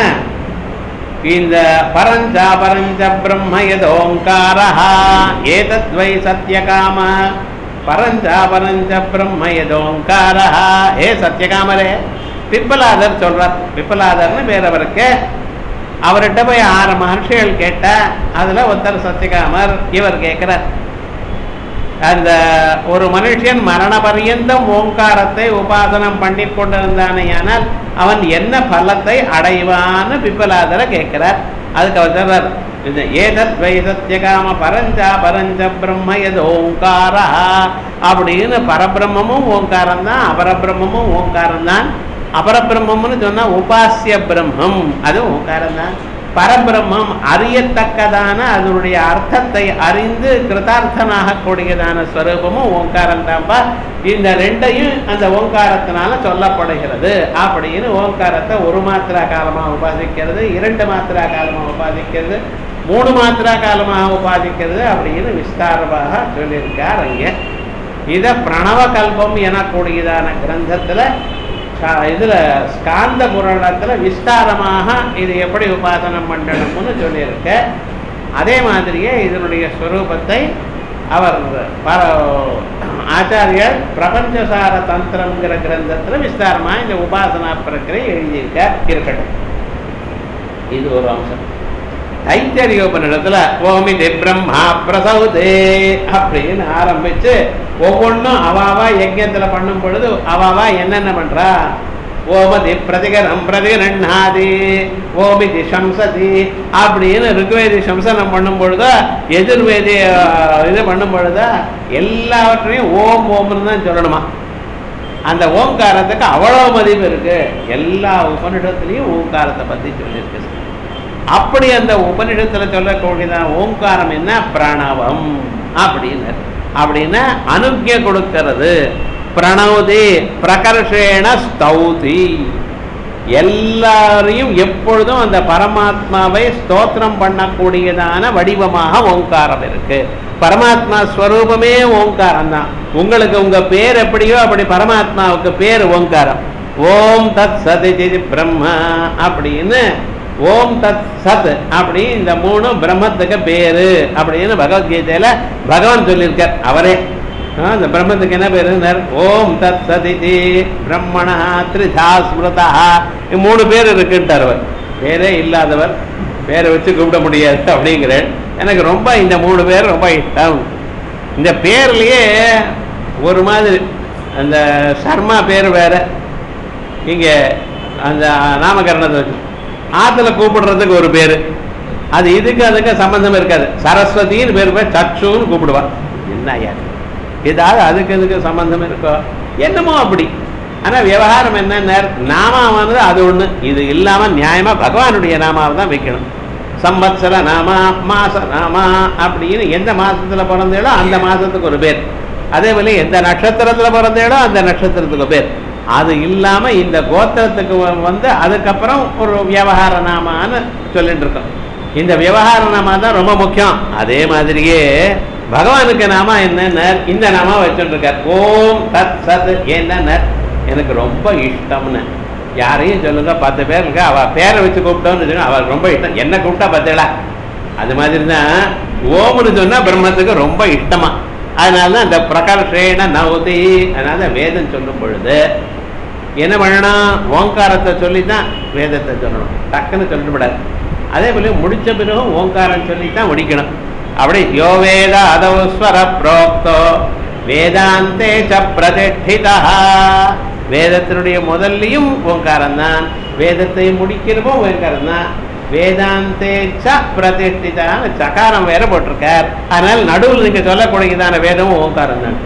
இந்த பரஞ்சா பரஞ்ச பிரம்ம யதோங்காரஹா ஏதத்வை சத்யகாம பரஞ்சா பரஞ்ச பிரம்ம யதோங்காரஹா. ஏ சத்யகாமரே, பிப்பலாதர் சொல்றார். பிப்பலாதர்னு வேறவருக்கு, அவர்கிட்ட போய் ஆறு மகர்ஷிகள் கேட்ட, அதுல ஒருத்தர் சத்யகாமர். இவர் கேட்கிறார், அந்த ஒரு மனுஷன் மரண பரியந்தம் ஓங்காரத்தை உபாசனம் பண்ணி கொண்டிருந்தானேயானால் அவன் என்ன பலத்தை அடைவான்னு பிப்பலாதரை கேட்கிறார். அதுக்கு அவர் சொல்றார், ஏதத் வை சத்யகாம பரஞ்சா பரஞ்ச பிரம்ம யத் ஓங்காரா அப்படின்னு. பரபிரம்மமும் ஓங்காரம் தான், அபரபிரம்மமும் ஓங்காரம் தான். அபரபிரம்மம்னு சொன்னா உபாசிய பிரம்மம், அது ஓங்காரம் தான். பரபிரம்மம் அறியத்தக்கதான அதனுடைய அர்த்தத்தை அறிந்து கிருதார்த்தனாக கூடியதான ஸ்வரூபமும் ஓங்காரம் தான்ப்பா. இந்த ரெண்டையும் அந்த ஓங்காரத்தினால சொல்லப்படுகிறது அப்படின்னு. ஓங்காரத்தை ஒரு மாத்திரா காலமாக உபாதிக்கிறது, இரண்டு மாத்திரா காலமாக உபாதிக்கிறது, மூணு மாத்திரா காலமாக உபாதிக்கிறது அப்படின்னு விஸ்தாரமாக சொல்லியிருக்கார் அங்கே. இதை பிரணவ கல்பம் எனக்கூடியதான கிரந்தத்துல இதுல ஸ்காந்த புராணத்துல விஸ்தாரமாக இது எப்படி உபாசனம் பண்ணணும்னு சொல்லியிருக்க. அதே மாதிரியே இதனுடைய ஸ்வரூபத்தை அவர் ஆச்சாரியர் பிரபஞ்சசார தந்திரம்ங்கிற கிரந்தத்துல விஸ்தாரமா இந்த உபாசனா பிரக்கிரியை எழுதியிருக்க. இருக்கட்டும், இது ஒரு அம்சம். தைத்தரியோபனிடத்துல ஓமிதி பிரம்மா பிரசௌதே அப்படின்னு ஆரம்பிச்சு ஒவ்வொன்றும் அவாவா யஜ்யத்துல பண்ணும் பொழுது அவாவா என்னென்ன பண்றா? ஓமதி பிரதிகரம் பிரதிகரண்ணாதி ஓமிதி சம்சதி அப்படின்னு ருக்வேதி சம்சனம் பண்ணும் பொழுதா, எதிர்வேதி இது பண்ணும் பொழுதா எல்லாவற்றையும் ஓம் ஓம்னு தான் சொல்லணுமா. அந்த ஓங்காரத்துக்கு அவ்வளோ மதிப்பு இருக்கு. எல்லா உபனிஷத்துலையும் ஓங்காரத்தை பத்தி சொல்லியிருக்கு. அப்படி அந்த உபனிஷத்துல சொல்லக்கூடியதான் ஓங்காரம் என்ன? பிரணவம் அப்படின்னு. அப்படின்னா அனுக்ஞ கொடுக்கிறது. பிரணவதி பிரகர்ஷேண ஸ்தௌதி, எல்லாரையும் எப்பொழுதும் அந்த பரமாத்மாவை ஸ்தோத்திரம் பண்ணக்கூடியதான வடிவமாக ஓங்காரம் இருக்கு. பரமாத்மா ஸ்வரூபமே ஓங்காரம் தான். உங்களுக்கு உங்க பேர் எப்படியோ அப்படி பரமாத்மாவுக்கு பேர் ஓங்காரம். ஓம் தத் சதி பிரம்ம அப்படின்னு, ஓம் தத் சத் அப்படி இந்த மூணு பிரம்மத்துக்கு பேரு அப்படின்னு பகவத்கீதையில பகவான் சொல்லியிருக்கார். அவரே அந்த பிரம்மத்துக்கு என்ன பேரு? ஓம் தத் சதிதி பிரம்மணா த்ரிதா ஸ்மிருதா. மூணு பேர் இருக்குன்ட்டார் அவர். பேரே இல்லாதவர், பேரை வச்சு கூப்பிட முடியாது அப்படிங்கிறேன். எனக்கு ரொம்ப இந்த மூணு பேர் ரொம்ப இஷ்டம். இந்த பேர்லயே ஒரு மாதிரி அந்த சர்மா பேர் வேற, இங்க அந்த நாமகரணத்தை வச்சு ஆத்துல கூப்பிடுறதுக்கு ஒரு பேரு, அது இதுக்கு அதுக்கு சம்பந்தம் இருக்காது. சரஸ்வதின்னு பேர் போய் சச்சுன்னு கூப்பிடுவான். என்ன ஐயா ஏதாவது அதுக்கு அதுக்கு சம்பந்தம் இருக்கோ என்னமோ அப்படி. ஆனா விவகாரம் என்ன, நாமாவானது அது ஒண்ணு. இது இல்லாம நியாயமா பகவானுடைய நாமாவை தான் வைக்கணும். சம்பத்சர நாமா, மாச நாமா அப்படின்னு எந்த மாசத்துல பிறந்தேடோ அந்த மாசத்துக்கு ஒரு பேர். அதே போல எந்த நட்சத்திரத்துல பிறந்தேடோ அந்த நட்சத்திரத்துக்கு பேர். அது இல்லாம இந்த கோத்திரத்துக்கு வந்து அதுக்கப்புறம் ஒரு விவகார நாமான்னு சொல்லிட்டு இருக்கோம். இந்த விவகார நாமா தான் ரொம்ப முக்கியம். அதே மாதிரியே பகவானுக்கு நாமா என்ன, இந்த நாமா வச்சுட்டு இருக்கார். ஓம் தத் சத். என்ன எனக்கு ரொம்ப இஷ்டம்னு யாரையும் சொல்லுங்க, பத்து பேர் இருக்கா அவ பேரை வச்சு கூப்பிட்டோன்னு அவருக்கு ரொம்ப இஷ்டம். என்ன கூப்பிட்டா பார்த்தேடா அது மாதிரி தான் ஓம்னு சொன்னா பிரம்மத்துக்கு ரொம்ப இஷ்டமா. அதனாலதான் இந்த பிரகர்ஷேன நவதி. அதனால வேதம் சொல்லும் பொழுது என்ன பண்ணணும், ஓங்காரத்தை சொல்லித்தான் வேதத்தை சொல்லணும், டக்குன்னு சொல்லிவிடாது. அதே போல முடிச்ச பிறகும் ஓங்காரம் சொல்லித்தான் முடிக்கணும். அப்படி யோ வேத அதவஸ்வர புரோக்தோ வேதாந்தே ச பிரதிஷ்டிதா. வேதத்தினுடைய முதல்லையும் ஓங்காரம் தான், வேதத்தை முடிக்கிறப்போ ஓங்காரம் தான். வேதாந்தே ச பிரதிஷ்டிதான சகாரம் வேற போட்டிருக்கார். அதனால நடுவில் நீங்க சொல்லக்கூடியதான வேதமும் ஓங்காரம் தான்.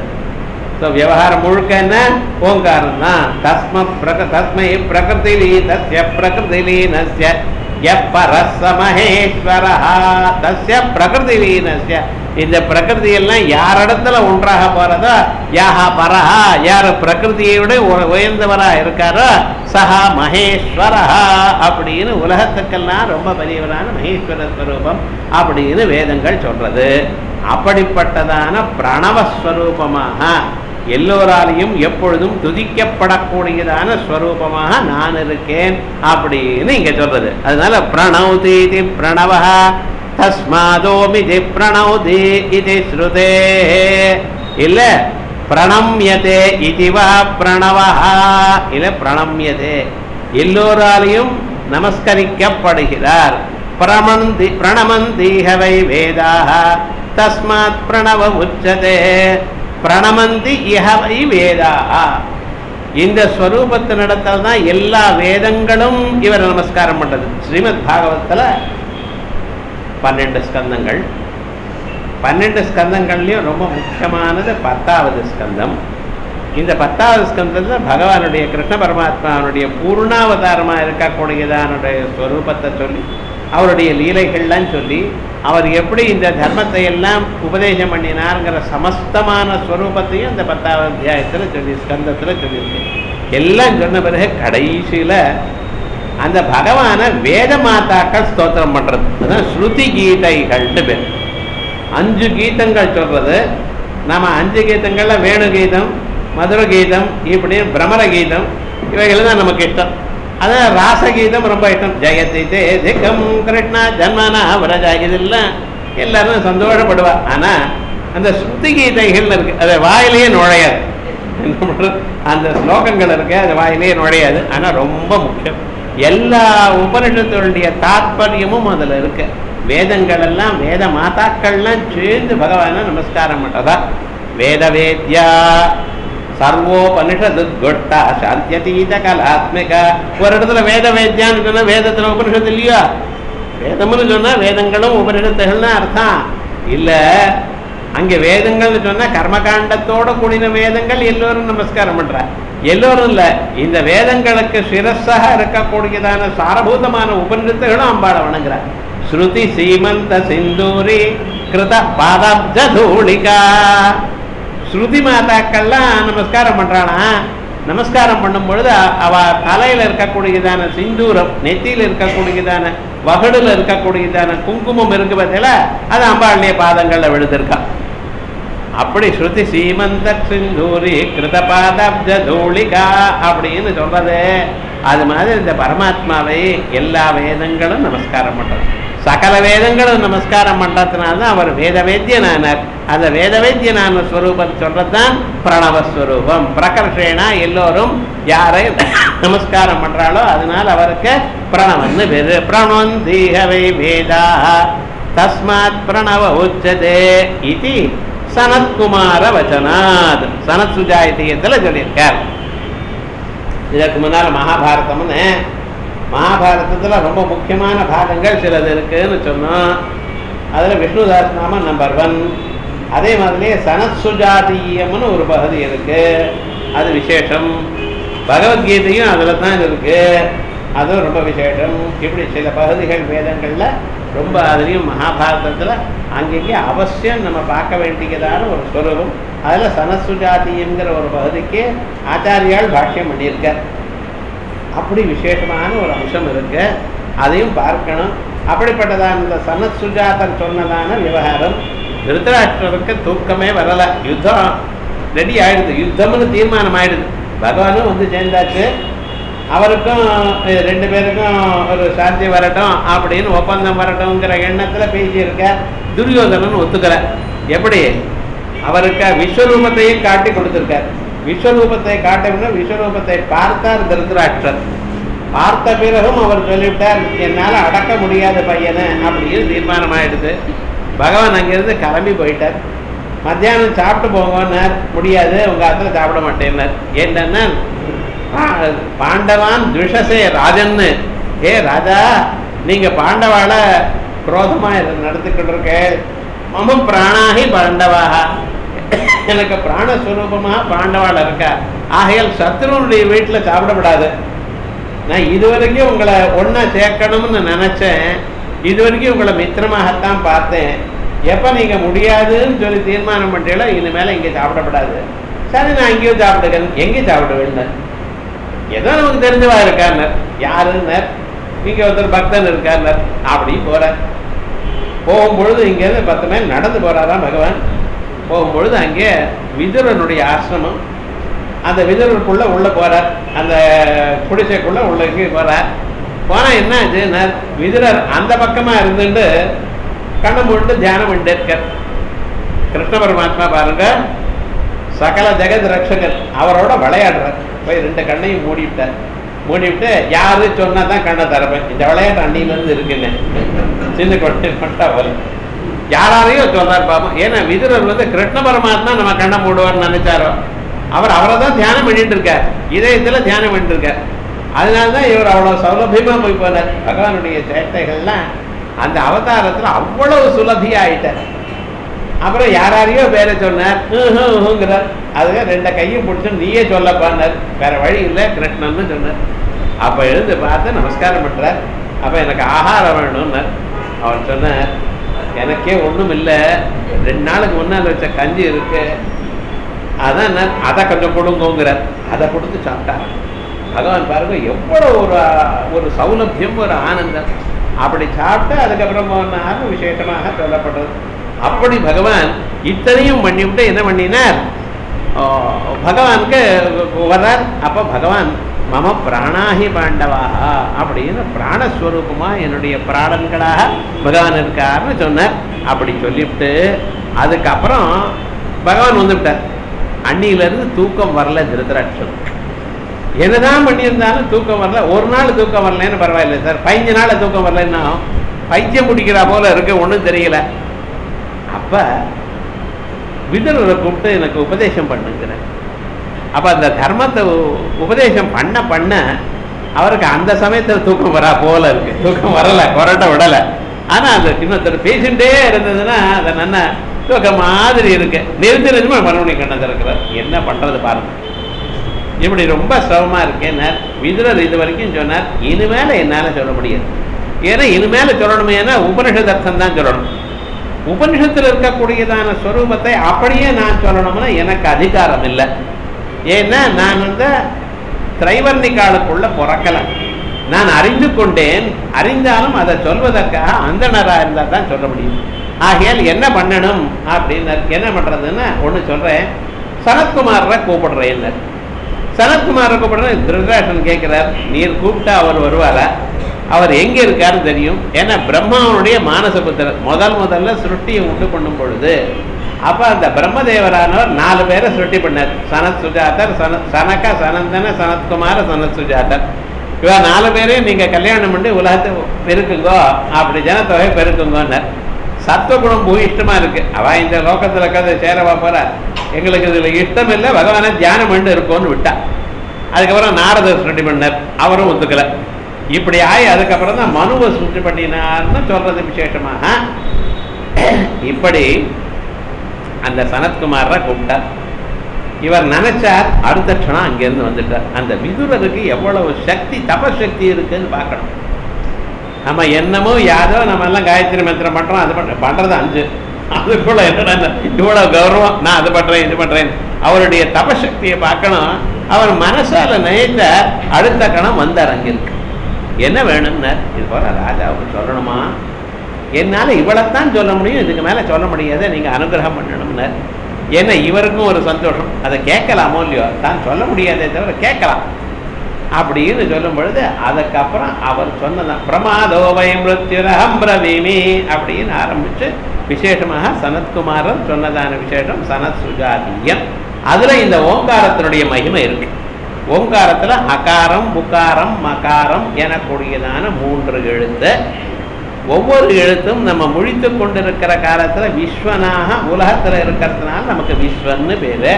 விவகாரம் முழுக்க என்ன ஓங்காரம் தான். தஸ்ம பிரக தஸ்மை பிரகிருதி லீனஸ்ய பிரகிருதி லீனஸ்ய யப்பரஸ மகேஸ்வரஹ தஸ்ய பிரகிருதி லீனஸ்ய. இந்த பிரகிருதி எல்லாம் யாரிடத்துல ஒன்றாக போறதோ யாஹா பரஹா, யார் பிரகிருதியை விட உயர்ந்தவரா இருக்காரோ சஹா மகேஸ்வரஹா அப்படின்னு உலகத்துக்கெல்லாம் ரொம்ப பெரியவரான மகேஸ்வர ஸ்வரூபம் அப்படின்னு வேதங்கள் சொல்றது. அப்படிப்பட்டதான பிரணவஸ்வரூபமாக எல்லோராலையும் எப்பொழுதும் துதிக்கப்படக்கூடியதான ஸ்வரூபமாக நான் இருக்கேன் அப்படின்னு இங்க சொல்றது. அதனால பிரணௌதி பிரணவ தஸ்மாதோமிதி பிரணௌதி இது ஸ்ருதே. இல்ல பிரணம்யதே இதுவா பிரணவா, இல்ல பிரணம்யதே எல்லோராலையும் நமஸ்கரிக்கப்படுகிறார். பிரமந்தி பிரணமந்தீஹவை வேதாக தஸ்மாத் பிரணவ உச்சதே பிரணமந்தி இஹவை வேதாக. இந்த ஸ்வரூபத்தினிடத்தில் தான் எல்லா வேதங்களும் இவர் நமஸ்காரம் பண்றது. ஸ்ரீமத் பாகவத்துல பன்னெண்டு ஸ்கந்தங்கள், பன்னெண்டு ஸ்கந்தங்கள்லயும் ரொம்ப முக்கியமானது பத்தாவது ஸ்கந்தம். இந்த பத்தாவது ஸ்கந்தத்தில் பகவானுடைய கிருஷ்ண பரமாத்மாவுடைய பூர்ணாவதாரமா இருக்கக்கூடியதானுடைய ஸ்வரூபத்தை சொல்லி அவருடைய லீலைகள்லாம் சொல்லி அவர் எப்படி இந்த தர்மத்தை எல்லாம் உபதேசம் பண்ணினார்ங்கிற சமஸ்தமான ஸ்வரூபத்தையும் இந்த பத்தாவது அத்தியாயத்துல சொல்லி ஸ்கந்தத்துல சொல்லியிருக்கு. எல்லாம் சொன்ன பிறகு கடைசியில அந்த பகவான வேத மாதாக்கள் ஸ்தோத்திரம் பண்றது. அதான் ஸ்ருதி கீதைகள்னு பேர். அஞ்சு கீதங்கள் சொல்றது. நாம அஞ்சு கீதங்கள்ல வேணு கீதம், மதுர கீதம், இப்படி பிரமர கீதம் இவைகள் தான் நமக்கு இஷ்டம். அதான் ராசகீதம் ரொம்ப இஷ்டம். ஜெயதி தேதிகம் கிருஷ்ணா ஜன்மனா வரஜா, இதெல்லாம் எல்லாரும் சந்தோஷப்படுவா. ஆனா அந்த ஸ்ருதி கீதைகள் இருக்கு, அது வாயிலேயே நுழையாது. அந்த ஸ்லோகங்கள் இருக்கு, அது வாயிலேயே நுழையாது. ஆனா ரொம்ப முக்கியம். எல்லா உபனிஷத்துடைய தாத்பரியமும் அதுல இருக்கு. வேதங்கள் எல்லாம் வேத மாதாக்கள்லாம் சேர்ந்து பகவான நமஸ்காரம் பண்றதா. வேத வேத்யா சர்வோபனிஷத்து கொட்டா சாந்தியதீத கலாத்மிகா. ஒரு இடத்துல வேத வேத்யான்னு சொன்னா வேதத்துல உபனிஷத்து இல்லையா? வேதம்னு சொன்னா வேதங்களும் உபனிஷத்துகள்னு அர்த்தம் இல்ல. அங்க வேதங்கள்னு சொன்னா கர்மகாண்டத்தோட கூடின வேதங்கள் எல்லோரும் நமஸ்காரம் பண்ற. எல்லோரும் இல்ல, இந்த வேதங்களுக்கு சிரஸாக இருக்கக்கூடியதான சாரபூதமான உபனிஷத்துகளும் அம்பாள வணங்குறார். ஸ்ருதி சீமந்த சிந்தூரி கிருத பாதாப்ஜ தூளிகா. ஸ்ருதி மாதாக்கள்லாம் நமஸ்காரம் பண்றானா? நமஸ்காரம் பண்ணும் பொழுது அவ தலையில இருக்கக்கூடியதான சிந்தூரம், நெத்தியில இருக்கக்கூடியதான வகடுல இருக்கக்கூடியதான குங்குமம் இருக்கு பார்த்தீங்களா, அது அம்பாளுடைய பாதங்கள்ல விழுந்திருக்கா. அப்படி ஸ்ருதி சீமந்த சிந்தூரி கிருத பாதாப்ஜ தூளிகா அப்படின்னு சொல்றது. அது மாதிரி இந்த பரமாத்மாவை எல்லா வேதங்களும் நமஸ்காரம் பண்றது. சகல வேதங்களும் நமஸ்காரம் பண்றதுனால்தான் அவர் வேத வேத்தியனானார். அந்த வேத வேத்தியனான ஸ்வரூபம் சொல்றதுதான் பிரணவஸ்வரூபம். பிரகர்ஷேனா எல்லோரும் யாரை நமஸ்காரம் பண்றாளோ அதனால அவருக்கு பிரணவன்னு பேரு. பிரணவந்தீகவை வேதா தஸ்மாத் பிரணவ உச்சதே இது சனத்குமார வச்சனாத் சனத் சுஜாயத்தியத்துல சொல்லியிருக்கார். இதற்கு முன்னால மகாபாரதம்னு மகாபாரதத்துல ரொம்ப முக்கியமான பாகங்கள் சிலது இருக்குன்னு சொன்னோம். அதுல விஷ்ணுதாஸ் நாம நம்பர் ஒன். அதே மாதிரியே சனத் சுஜாதீயம்னு ஒரு பகுதி இருக்கு, அது விசேஷம். பகவத்கீதையும் அதுல தான் இருக்கு, அதுவும் ரொம்ப விசேஷம். இப்படி சில பகுதிகள் வேதங்கள்ல ரொம்ப அதுலேயும் மகாபாரதத்துல அங்கங்கே அவசியம் நம்ம பார்க்க வேண்டியதான ஒரு ஸ்வரூபம். அதுல சனசுஜாதிங்கிற ஒரு பகுதிக்கு ஆச்சாரியால் பாஷ்யம் பண்ணியிருக்கார். அப்படி விசேஷமான ஒரு அம்சம் இருக்கு, அதையும் பார்க்கணும். அப்படிப்பட்டதான இந்த சனத் சுஜாதன் சொன்னதான விவகாரம் திருத்தராஷ்டிரருக்கு தூக்கமே வரல. யுத்தம் ரெடி ஆயிடுது, யுத்தம்னு தீர்மானம் ஆயிடுது. பகவானும் வந்து சேர்ந்தாச்சு, அவருக்கும் ரெண்டு பேருக்கும் ஒரு சாந்தி வரட்டும் அப்படின்னு ஒப்பந்தம் வரட்டும்ங்கிற எண்ணத்துல பேசியிருக்க. துரியோதனன் ஒத்துக்கல. எப்படி? அவருக்கு விஸ்வரூபத்தையும் காட்டி கொடுத்திருக்கார். விஸ்வரூபத்தை காட்டணும்னா விஸ்வரூபத்தை பார்த்தார் திருத்தராஷ்டிரர். பார்த்த பிறகும் அவர் சொல்லிவிட்டார், என்னால அடக்க முடியாத பையனை அப்படின்னு தீர்மானம் ஆயிடுது. பகவான் அங்கிருந்து கிளம்பி போயிட்டார். மத்தியானம் சாப்பிட்டு போங்கன்னார், முடியாது, உங்க ஆத்துல சாப்பிட மாட்டேன்னார். என்னன்னா பாண்டவான் துஷசே ராஜன்னு, ஏ ராஜா நீங்க பாண்டவால குரோதமா நடத்திக்கிட்டு இருக்க, மம பிராணாகி பாண்டவாக, எனக்கு பிராணஸ்வரூபமா பாண்டவாள் இருக்கா, ஆகையால் சத்ருனுடைய வீட்டுல சாப்பிடப்படாது. நான் இதுவரைக்கும் உங்களை ஒன்னா சேர்க்கணும்னு நினைச்சேன், இதுவரைக்கும் உங்களை மித்திரமாகத்தான் பார்த்தேன். எப்ப நீங்க முடியாதுன்னு சொல்லி தீர்மானம் பண்றீங்களோ இனிமேல இங்க சாப்பிடப்படாது. சரி நான் இங்கேயும் சாப்பிட்டுக்கிறேன். எங்கே சாப்பிட வேண்டும்? ஏதோ நமக்கு தெரிஞ்சவா இருக்கார். யாருன்னார்? இங்க ஒருத்தர் பக்தன் இருக்கார். அப்படி போற போகும்பொழுது இங்க இருந்து பத்து மைல் நடந்து போறாராம் பகவான். போகும்பொழுது அங்கே விதுரனுடைய ஆசிரமம், அந்த விதுரனுக்குள்ள உள்ள போறார், அந்த குடிசைக்குள்ள உள்ள போறார். போனா என்ன ஆச்சுன்னார், விதுரர் அந்த பக்கமா இருந்துட்டு கண்ணை மூட்டு தியானம் பண்ணிட்டு இருக்கார். கிருஷ்ண பரமாத்மா பாருங்க, சகல ஜெகத் ரட்சகர், அவரோட விளையாடுறார். போய் ரெண்டு கண்ணையும் மூடிவிட்டார். மூடிவிட்டு யாரு சொன்னா தான் கண்ணை திறப்பேன், இந்த விளையாட்டு அன்னில இருந்து இருக்குன்னு சின்ன கொண்டு கொண்டா வரும். யாராரையும் சொல்றாரு பாப்போம். ஏன்னா விதுரர் வந்து கிருஷ்ண பரமாத்மா நம்ம கண்ணை மூடுவார்னு நினைச்சாரோ, அவர் அவரை தான் தியானம் பண்ணிட்டு இருக்கார், இதயத்துல தியானம் பண்ணிட்டு இருக்கார். அதனால்தான் இவர் அவ்வளவு சௌலபியமா போய் போனார். பகவானுடைய சேட்டைகள்லாம் அந்த அவதாரத்துல அவ்வளவு சுலபியா ஆயிட்டார். அப்புறம் யாரையோ பேரை சொன்னார், அதுக்கு ரெண்ட கையும் பிடிச்சு நீயே சொல்லப்பான்னார். வேற வழி இல்லை, கிருஷ்ணன்னு சொன்னார். அப்ப எழுந்து பார்த்து நமஸ்காரம் பண்றார். அப்ப எனக்கு ஆகாரம் வேணும்னார். அவர் சொன்னார், எனக்கே ஒண்ணும் இல்லை, ரெண்டு நாளுக்கு முன்னால் வச்ச கஞ்சி இருக்கு, அதான் அதை கொஞ்சம் கொடுங்கோங்கிறார். அதை கொடுத்து சாப்பிட்டார். பகவான் பாருங்க எவ்வளவு ஒரு ஒரு சௌலபியம், ஒரு ஆனந்தம். அப்படி சாப்பிட்டு அதுக்கப்புறம் விசேஷமாக சொல்லப்படுறது. அப்படி பகவான் இத்தனையும் பண்ணிவிட்டு என்ன பண்ணினார், பகவானுக்கு வர்றார். அப்ப பகவான் மம பிராணாகி பாண்டவாக அப்படின்னு பிராணஸ்வரூபமா என்னுடைய பிராணன்களாக பகவான் இருக்காருன்னு சொன்னார். அப்படி சொல்லிவிட்டு அதுக்கப்புறம் பகவான் வந்துவிட்டார். அன்னியில இருந்து தூக்கம் வரல திருத்தராஷ்டிரன். என்னதான் பண்ணியிருந்தாலும் தூக்கம் வரல. ஒரு நாள் தூக்கம் வரலன்னு பரவாயில்ல சார், பதினஞ்சு நாள் தூக்கம் வரலன்னா பைத்தியம் பிடிக்கிறா போல இருக்கு, ஒன்றும் தெரியல. அப்ப விதுரரை கூப்பிட்டு எனக்கு உபதேசம் பண்ணுங்கிறேன். அப்ப அந்த தர்மத்தை உபதேசம் பண்ண பண்ண அவருக்கு அந்த சமயத்துல தூக்கம் வரா போல இருக்கு. தூக்கம் வரல, கொரட்ட விடல. ஆனா அது இன்னொருத்தர் பேசிட்டே இருந்ததுன்னா அதை நல்லா தூக்கம் மாதிரி இருக்கு. நிறுத்தி நிறுத்தி மறுபடியும் கண்ணை திறக்கிறார். என்ன பண்றது பாருங்க, இப்படி ரொம்ப சிரமமா இருக்கேன்னார். விதுரர் இது வரைக்கும் சொன்னார், இனிமேல என்னால சொல்ல முடியாது. ஏன்னா இனிமேல சொல்லணுமே, ஏன்னா உபனிஷத் அர்த்தம் தான் சொல்லணும். உபனிஷத்தில் இருக்கக்கூடியதான ஸ்வரூபத்தை அப்படியே நான் சொல்லணும்னா எனக்கு அதிகாரம் இல்லை. ஏன்னா நான் வந்து திரைவர்ணிகாலுக்குள்ள பிறக்கல. நான் அறிந்து கொண்டேன், அறிந்தாலும் அதை சொல்வதற்காக அந்தணரா இருந்தால் தான் சொல்ல முடியும். ஆகையால் என்ன பண்ணணும் அப்படின்னு, என்ன பண்றதுன்னா ஒன்று சொல்றேன், சனத்குமாரை கூப்பிடுறேன். சனத்குமாரை கூப்பிடுறேன். திருதராஷ்டிரன் கேட்கிறார், நீர் கூப்பிட்டா அவர் வருவாரா? அவர் எங்க இருக்காருன்னு தெரியும். ஏன்னா பிரம்மாவனுடைய மானசபுத்திரர். முதல் முதல்ல சிருஷ்டியை உண்டு பண்ணும் பொழுது அப்ப அந்த பிரம்மதேவரானவர் நாலு பேரை சிருஷ்டி பண்ணார். சனத் சுஜாதர், சன சனக சனந்தன சனத்குமார சனத் சுஜாதர். இவ நாலு பேரையும் நீங்க கல்யாணம் பண்ணி உலகத்தை பெருக்குங்கோ, அப்படி ஜனத்தொகை பெருக்குங்கோன்னார். சத்துவகுணம் பூயிஷ்டமா இருக்கு. அவ இந்த லோகத்துல கதை சேரவா போற, எங்களுக்கு இதுல இஷ்டம் இல்லை, பகவான தியானம் பண்ணி இருக்கோன்னு விட்டா. அதுக்கப்புறம் நாரதர் சிருஷ்டி பண்ணார், அவரும் ஒத்துக்கல. இப்படி ஆகி அதுக்கப்புறம் தான் மனுவை சிருஷ்டி பண்ணினார்னு சொல்றது விசேஷமாக. இப்படி அந்த சனத்குமார கூப்பிட்டார். இவர் நினைச்சார், அடுத்த க்ஷணம் அங்கிருந்து வந்துட்டார். அந்த விதுரருக்கு எவ்வளவு சக்தி, தபசக்தி இருக்குன்னு பார்க்கணும். நம்ம என்னமோ யாரோ நம்ம எல்லாம் காயத்ரி மந்திரம் பண்றோம், அது பண்ற பண்றது அஞ்சு, அதுக்குள்ள என்னடா இவ்வளவு கௌரவம், நான் அது பண்றேன் இது பண்றேன். அவருடைய தபசக்தியை பார்க்கணும். அவர் மனசால நினைத்த அடுத்த கணம் வந்தார். அங்கிருக்கு என்ன வேணும்னார். இது போல ராஜாவுக்கு சொல்லணுமா, என்னால இவ்வளவுதான் சொல்ல முடியும், இதுக்கு மேல சொல்ல முடியாத, நீங்க அனுகிரகம் பண்ணணும்னார். ஏன்னா இவருக்கும் ஒரு சந்தோஷம், அதை கேட்கலாமோ இல்லையோ, தான் சொல்ல முடியாதே தவிர கேட்கலாம் அப்படின்னு சொல்லும் பொழுது அதுக்கப்புறம் அவர் சொன்னதான் பிரமாதோவை மிருத்யுரஹம் பிரவீமி அப்படின்னு ஆரம்பிச்சு விசேஷமாக சனத்குமாரன் சொன்னதான விசேஷம் சனத் சுஜாதியம். அதுல இந்த ஓங்காரத்தினுடைய மகிமை இருக்கு. ஓங்காரத்துல அகாரம் உகாரம் மகாரம் எனக்கூடியதான மூன்று எழுத்து. ஒவ்வொரு எழுத்தும் நம்ம முழித்து கொண்டிருக்கிற காலத்துல விஸ்வனாக உலகத்துல இருக்கிறதுனால நமக்கு விஸ்வன்னு பேரு.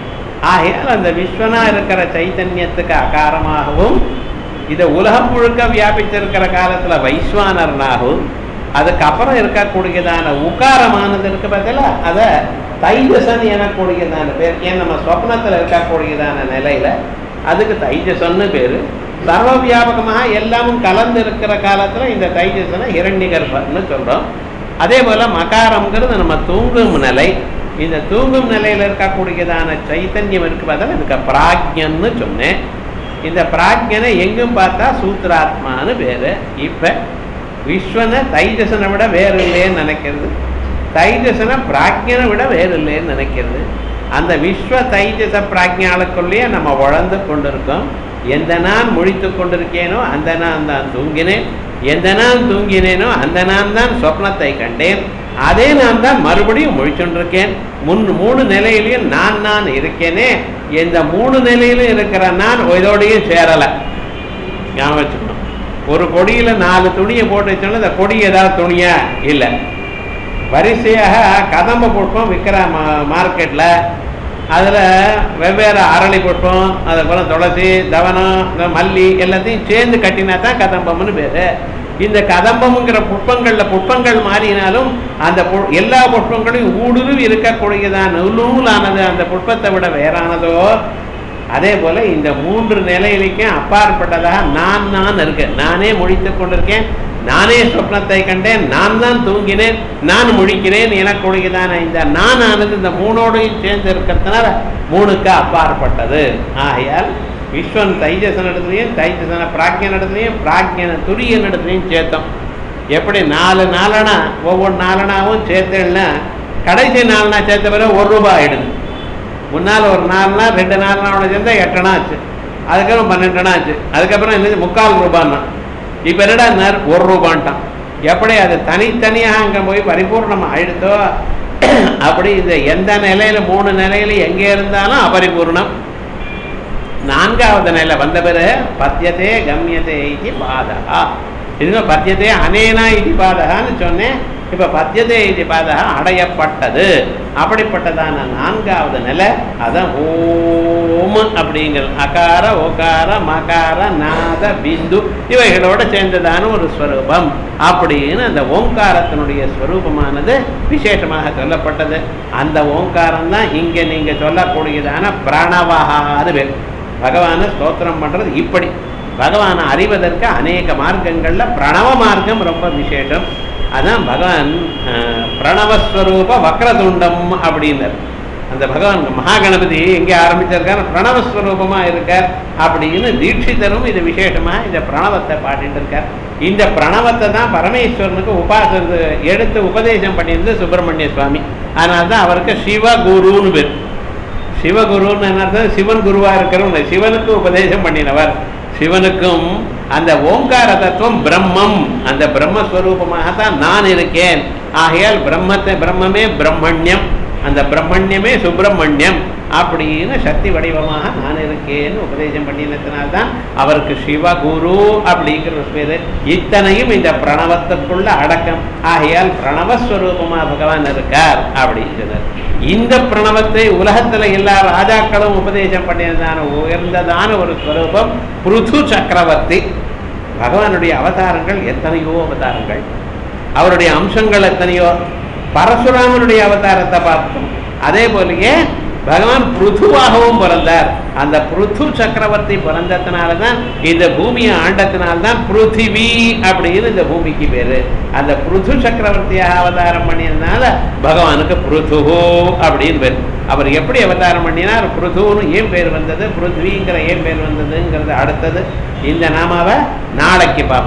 ஆகையால் அந்த விஸ்வனா இருக்கிற சைத்தன்யத்துக்கு அகாரமாகவும், இதை உலகம் முழுக்க வியாபித்திருக்கிற காலத்துல வைஸ்வானர்னாகவும், அதுக்கப்புறம் இருக்கக்கூடியதான உகாரமானது இருக்கு பார்த்தீங்களா, அத தைஜசன் எனக்கூடியதான பேர். ஏன் நம்ம சொப்னத்துல இருக்கக்கூடியதான நிலையில அதுக்கு தைஜசன்னு பேரு. சர்வ வியாபகமாக எல்லாமும் கலந்து இருக்கிற காலத்துல இந்த தைஜசனை ஹிரண்யகர்ப்பன்னு சொல்றோம். அதே போல மகாரம்ங்கிறது நம்ம தூங்கும் நிலை. இந்த தூங்கும் நிலையில இருக்கக்கூடியதான சைத்தன்யம் இருக்கு பார்த்தா இதுக்கு பிராக்ஞன்னு சொன்னேன். இந்த பிராக்ஞனை எங்கும் பார்த்தா சூத்ராத்மான்னு பேரு. இப்ப விஸ்வனை தைஜசனை விட வேறு இல்லைன்னு நினைக்கிறது, தைஜசனை பிராக்ஞனை விட வேறு இல்லைன்னு நினைக்கிறது. அந்த விஸ்வ தைஜச பிராக்ஞாளுக்குள்ளேயே நம்ம வளர்ந்து கொண்டிருக்கோம். எந்த நான் முழித்து கொண்டிருக்கேனோ அந்த நான் தான் தூங்கினேன், எந்த நான் தூங்கினேனோ அந்த நான் தான் சொப்னத்தை கண்டேன், அதே நான் தான் மறுபடியும் முழிச்சுருக்கேன். முன் மூணு நிலையிலையும் நான் நான் இருக்கேனே, இந்த மூணு நிலையிலும் இருக்கிற நான் இதோடையும் சேரலை. ஞாபகம் வச்சுக்கணும். ஒரு கொடியில நாலு துணியை போட்டு வச்சோன்னா இந்த கொடி ஏதாவது துணியா இல்லை, வரிசையாக கதம்ப புஷ்பம் விற்கிற மார்க்கெட்ல, அதுல வெவ்வேறு அரளி புஷ்பம், அதுபோல துளசி தவனம் மல்லி எல்லாத்தையும் சேர்ந்து கட்டினா தான் கதம்பம்னு பேரு. இந்த கதம்பம்ங்கிற புஷ்பங்கள்ல புஷ்பங்கள் மாறினாலும் அந்த எல்லா புஷ்பங்களையும் ஊடுருவி இருக்கக்கூடியதான் நூலானது அந்த புஷ்பத்தை விட வேறானதோ, அதே போல இந்த மூன்று நிலையிலைக்கும் அப்பாற்பட்டதாக நான் நான் இருக்கேன். நானே முழித்து கொண்டிருக்கேன், நானே சொப்னத்தை கண்டேன், நான் தான் தூங்கினேன், நான் முழிக்கிறேன் எனக்கூடியதான இந்த நான் ஆனது இந்த மூணோடையும் சேர்ந்து இருக்கிறதுனால மூணுக்கு அப்பாற்பட்டது. ஆகையால் விஸ்வன் தைஜசன் இடத்துலையும் தைஜசன பிராக்ஞன் இடத்துலையும் பிராக்ஞன துரியன் இடத்துலையும் சேர்த்தோம். எப்படி நாலு நாலனா ஒவ்வொரு நாலனாவும் சேர்த்தேன்னா கடைசி நாலனா சேர்த்த பிறகு ஒரு ரூபாய் ஆயிடுது. முன்னால் ஒரு நாலுனா ரெண்டு நாலனாவோட சேர்ந்தா எட்டனா ஆச்சு, அதுக்கப்புறம் பன்னெண்டுனா ஆச்சு, அதுக்கப்புறம் என்ன முக்கால் ரூபான்னா. இப்போ என்னடா ஒரு ரூபான்ட்டான். எப்படி அது தனித்தனியாக அங்கே போய் பரிபூர்ணமாக ஆயிடுதோ அப்படி இந்த எந்த நிலையில மூணு நிலையில எங்கே இருந்தாலும் அபரிபூர்ணம். நான்காவது நிலை வந்த பிறகு பத்தியதே கம்யதே இது பாதகா. இது பத்தியதே அனேனா இது பாதகான்னு சொன்னேன். இப்ப பத்தியதே இது பாதகா அடையப்பட்டது. அப்படிப்பட்டதான நான்காவது நிலை அதான் ஓம் அப்படிங்கிறது. அகார ஓகார மகார நாத பிந்து இவைகளோட சேர்ந்ததான ஒரு ஸ்வரூபம் அப்படின்னு அந்த ஓங்காரத்தினுடைய ஸ்வரூபமானது விசேஷமாக சொல்லப்பட்டது. அந்த ஓங்காரம் தான் இங்க நீங்க சொல்லக்கூடியதான பிரணவஹான்னு பேர். பகவானை ஸ்தோத்திரம் பண்றது இப்படி. பகவானை அறிவதற்கு அநேக மார்க்கங்கள்ல பிரணவ மார்க்கம் ரொம்ப விசேஷம். அதான் பகவான் பிரணவஸ்வரூப வக்ரதுண்டம் அப்படின்னார். அந்த பகவான் மகாகணபதி எங்கே ஆரம்பிச்சிருக்காரு, பிரணவஸ்வரூபமா இருக்கார் அப்படின்னு தீட்சிதரும் இது விசேஷமா இந்த பிரணவத்தை பாடிட்டு இருக்கார். இந்த பிரணவத்தை தான் பரமேஸ்வரனுக்கு உபாச எடுத்து உபதேசம் பண்ணியிருந்து சுப்பிரமணிய சுவாமி. அதனால்தான் அவருக்கு சிவகுருன்னு பேர். சிவகுருன்னு என்ன, சிவன் குருவா இருக்கிறவங்க, சிவனுக்கு உபதேசம் பண்ணினவர். சிவனுக்கும் அந்த ஓங்கார தத்துவம் பிரம்மம், அந்த பிரம்மஸ்வரூபமாகத்தான் நான் இருக்கேன். ஆகையால் பிரம்மத்தை பிரம்மமே பிரம்மண்யம், அந்த பிரம்மண்யமே சுப்பிரமணியம் அப்படின்னு சக்தி வடிவமாக நான் இருக்கேன்னு உபதேசம் பண்ணினத்தினால்தான் அவருக்கு சிவகுரு அப்படிங்கிற ஒரு பேரு. இத்தனையும் இந்த பிரணவத்துக்குள்ள அடக்கம். ஆகையால் பிரணவஸ்வரூபமா பகவான் இருக்கார் அப்படின்னு சொன்னார். இந்த பிரணவத்தை உலகத்துல எல்லா ராஜாக்களும் உபதேசம் பண்ணியதான உயர்ந்ததான ஒரு ஸ்வரூபம் பிருது சக்கரவர்த்தி. பகவானுடைய அவதாரங்கள் எத்தனையோ அவதாரங்கள், அவருடைய அம்சங்கள் எத்தனையோ. பரசுராமனுடைய அவதாரத்தை பார்த்தோம். அதே போலயே பகவான் பிருதுவாகவும் பிறந்தார். அந்த பிருது சக்கரவர்த்தி பிறந்ததுனாலதான் இந்த பூமியை ஆண்டத்தினால்தான் பிருத்திவி அப்படின்னு இந்த பூமிக்கு பேரு. அந்த பிருது சக்கரவர்த்தியாக அவதாரம் பண்ணியதுனால பகவானுக்கு பிருது அப்படின்னு பேர். அவர் எப்படி அவதாரம் பண்ணினார், பிருதுன்னு ஏன் பேர் வந்தது, பிருத்விங்கிற ஏன் பேர் வந்ததுங்கிறது அடுத்தது. இந்த நாமாவை நாளைக்கு பார்ப்போம்.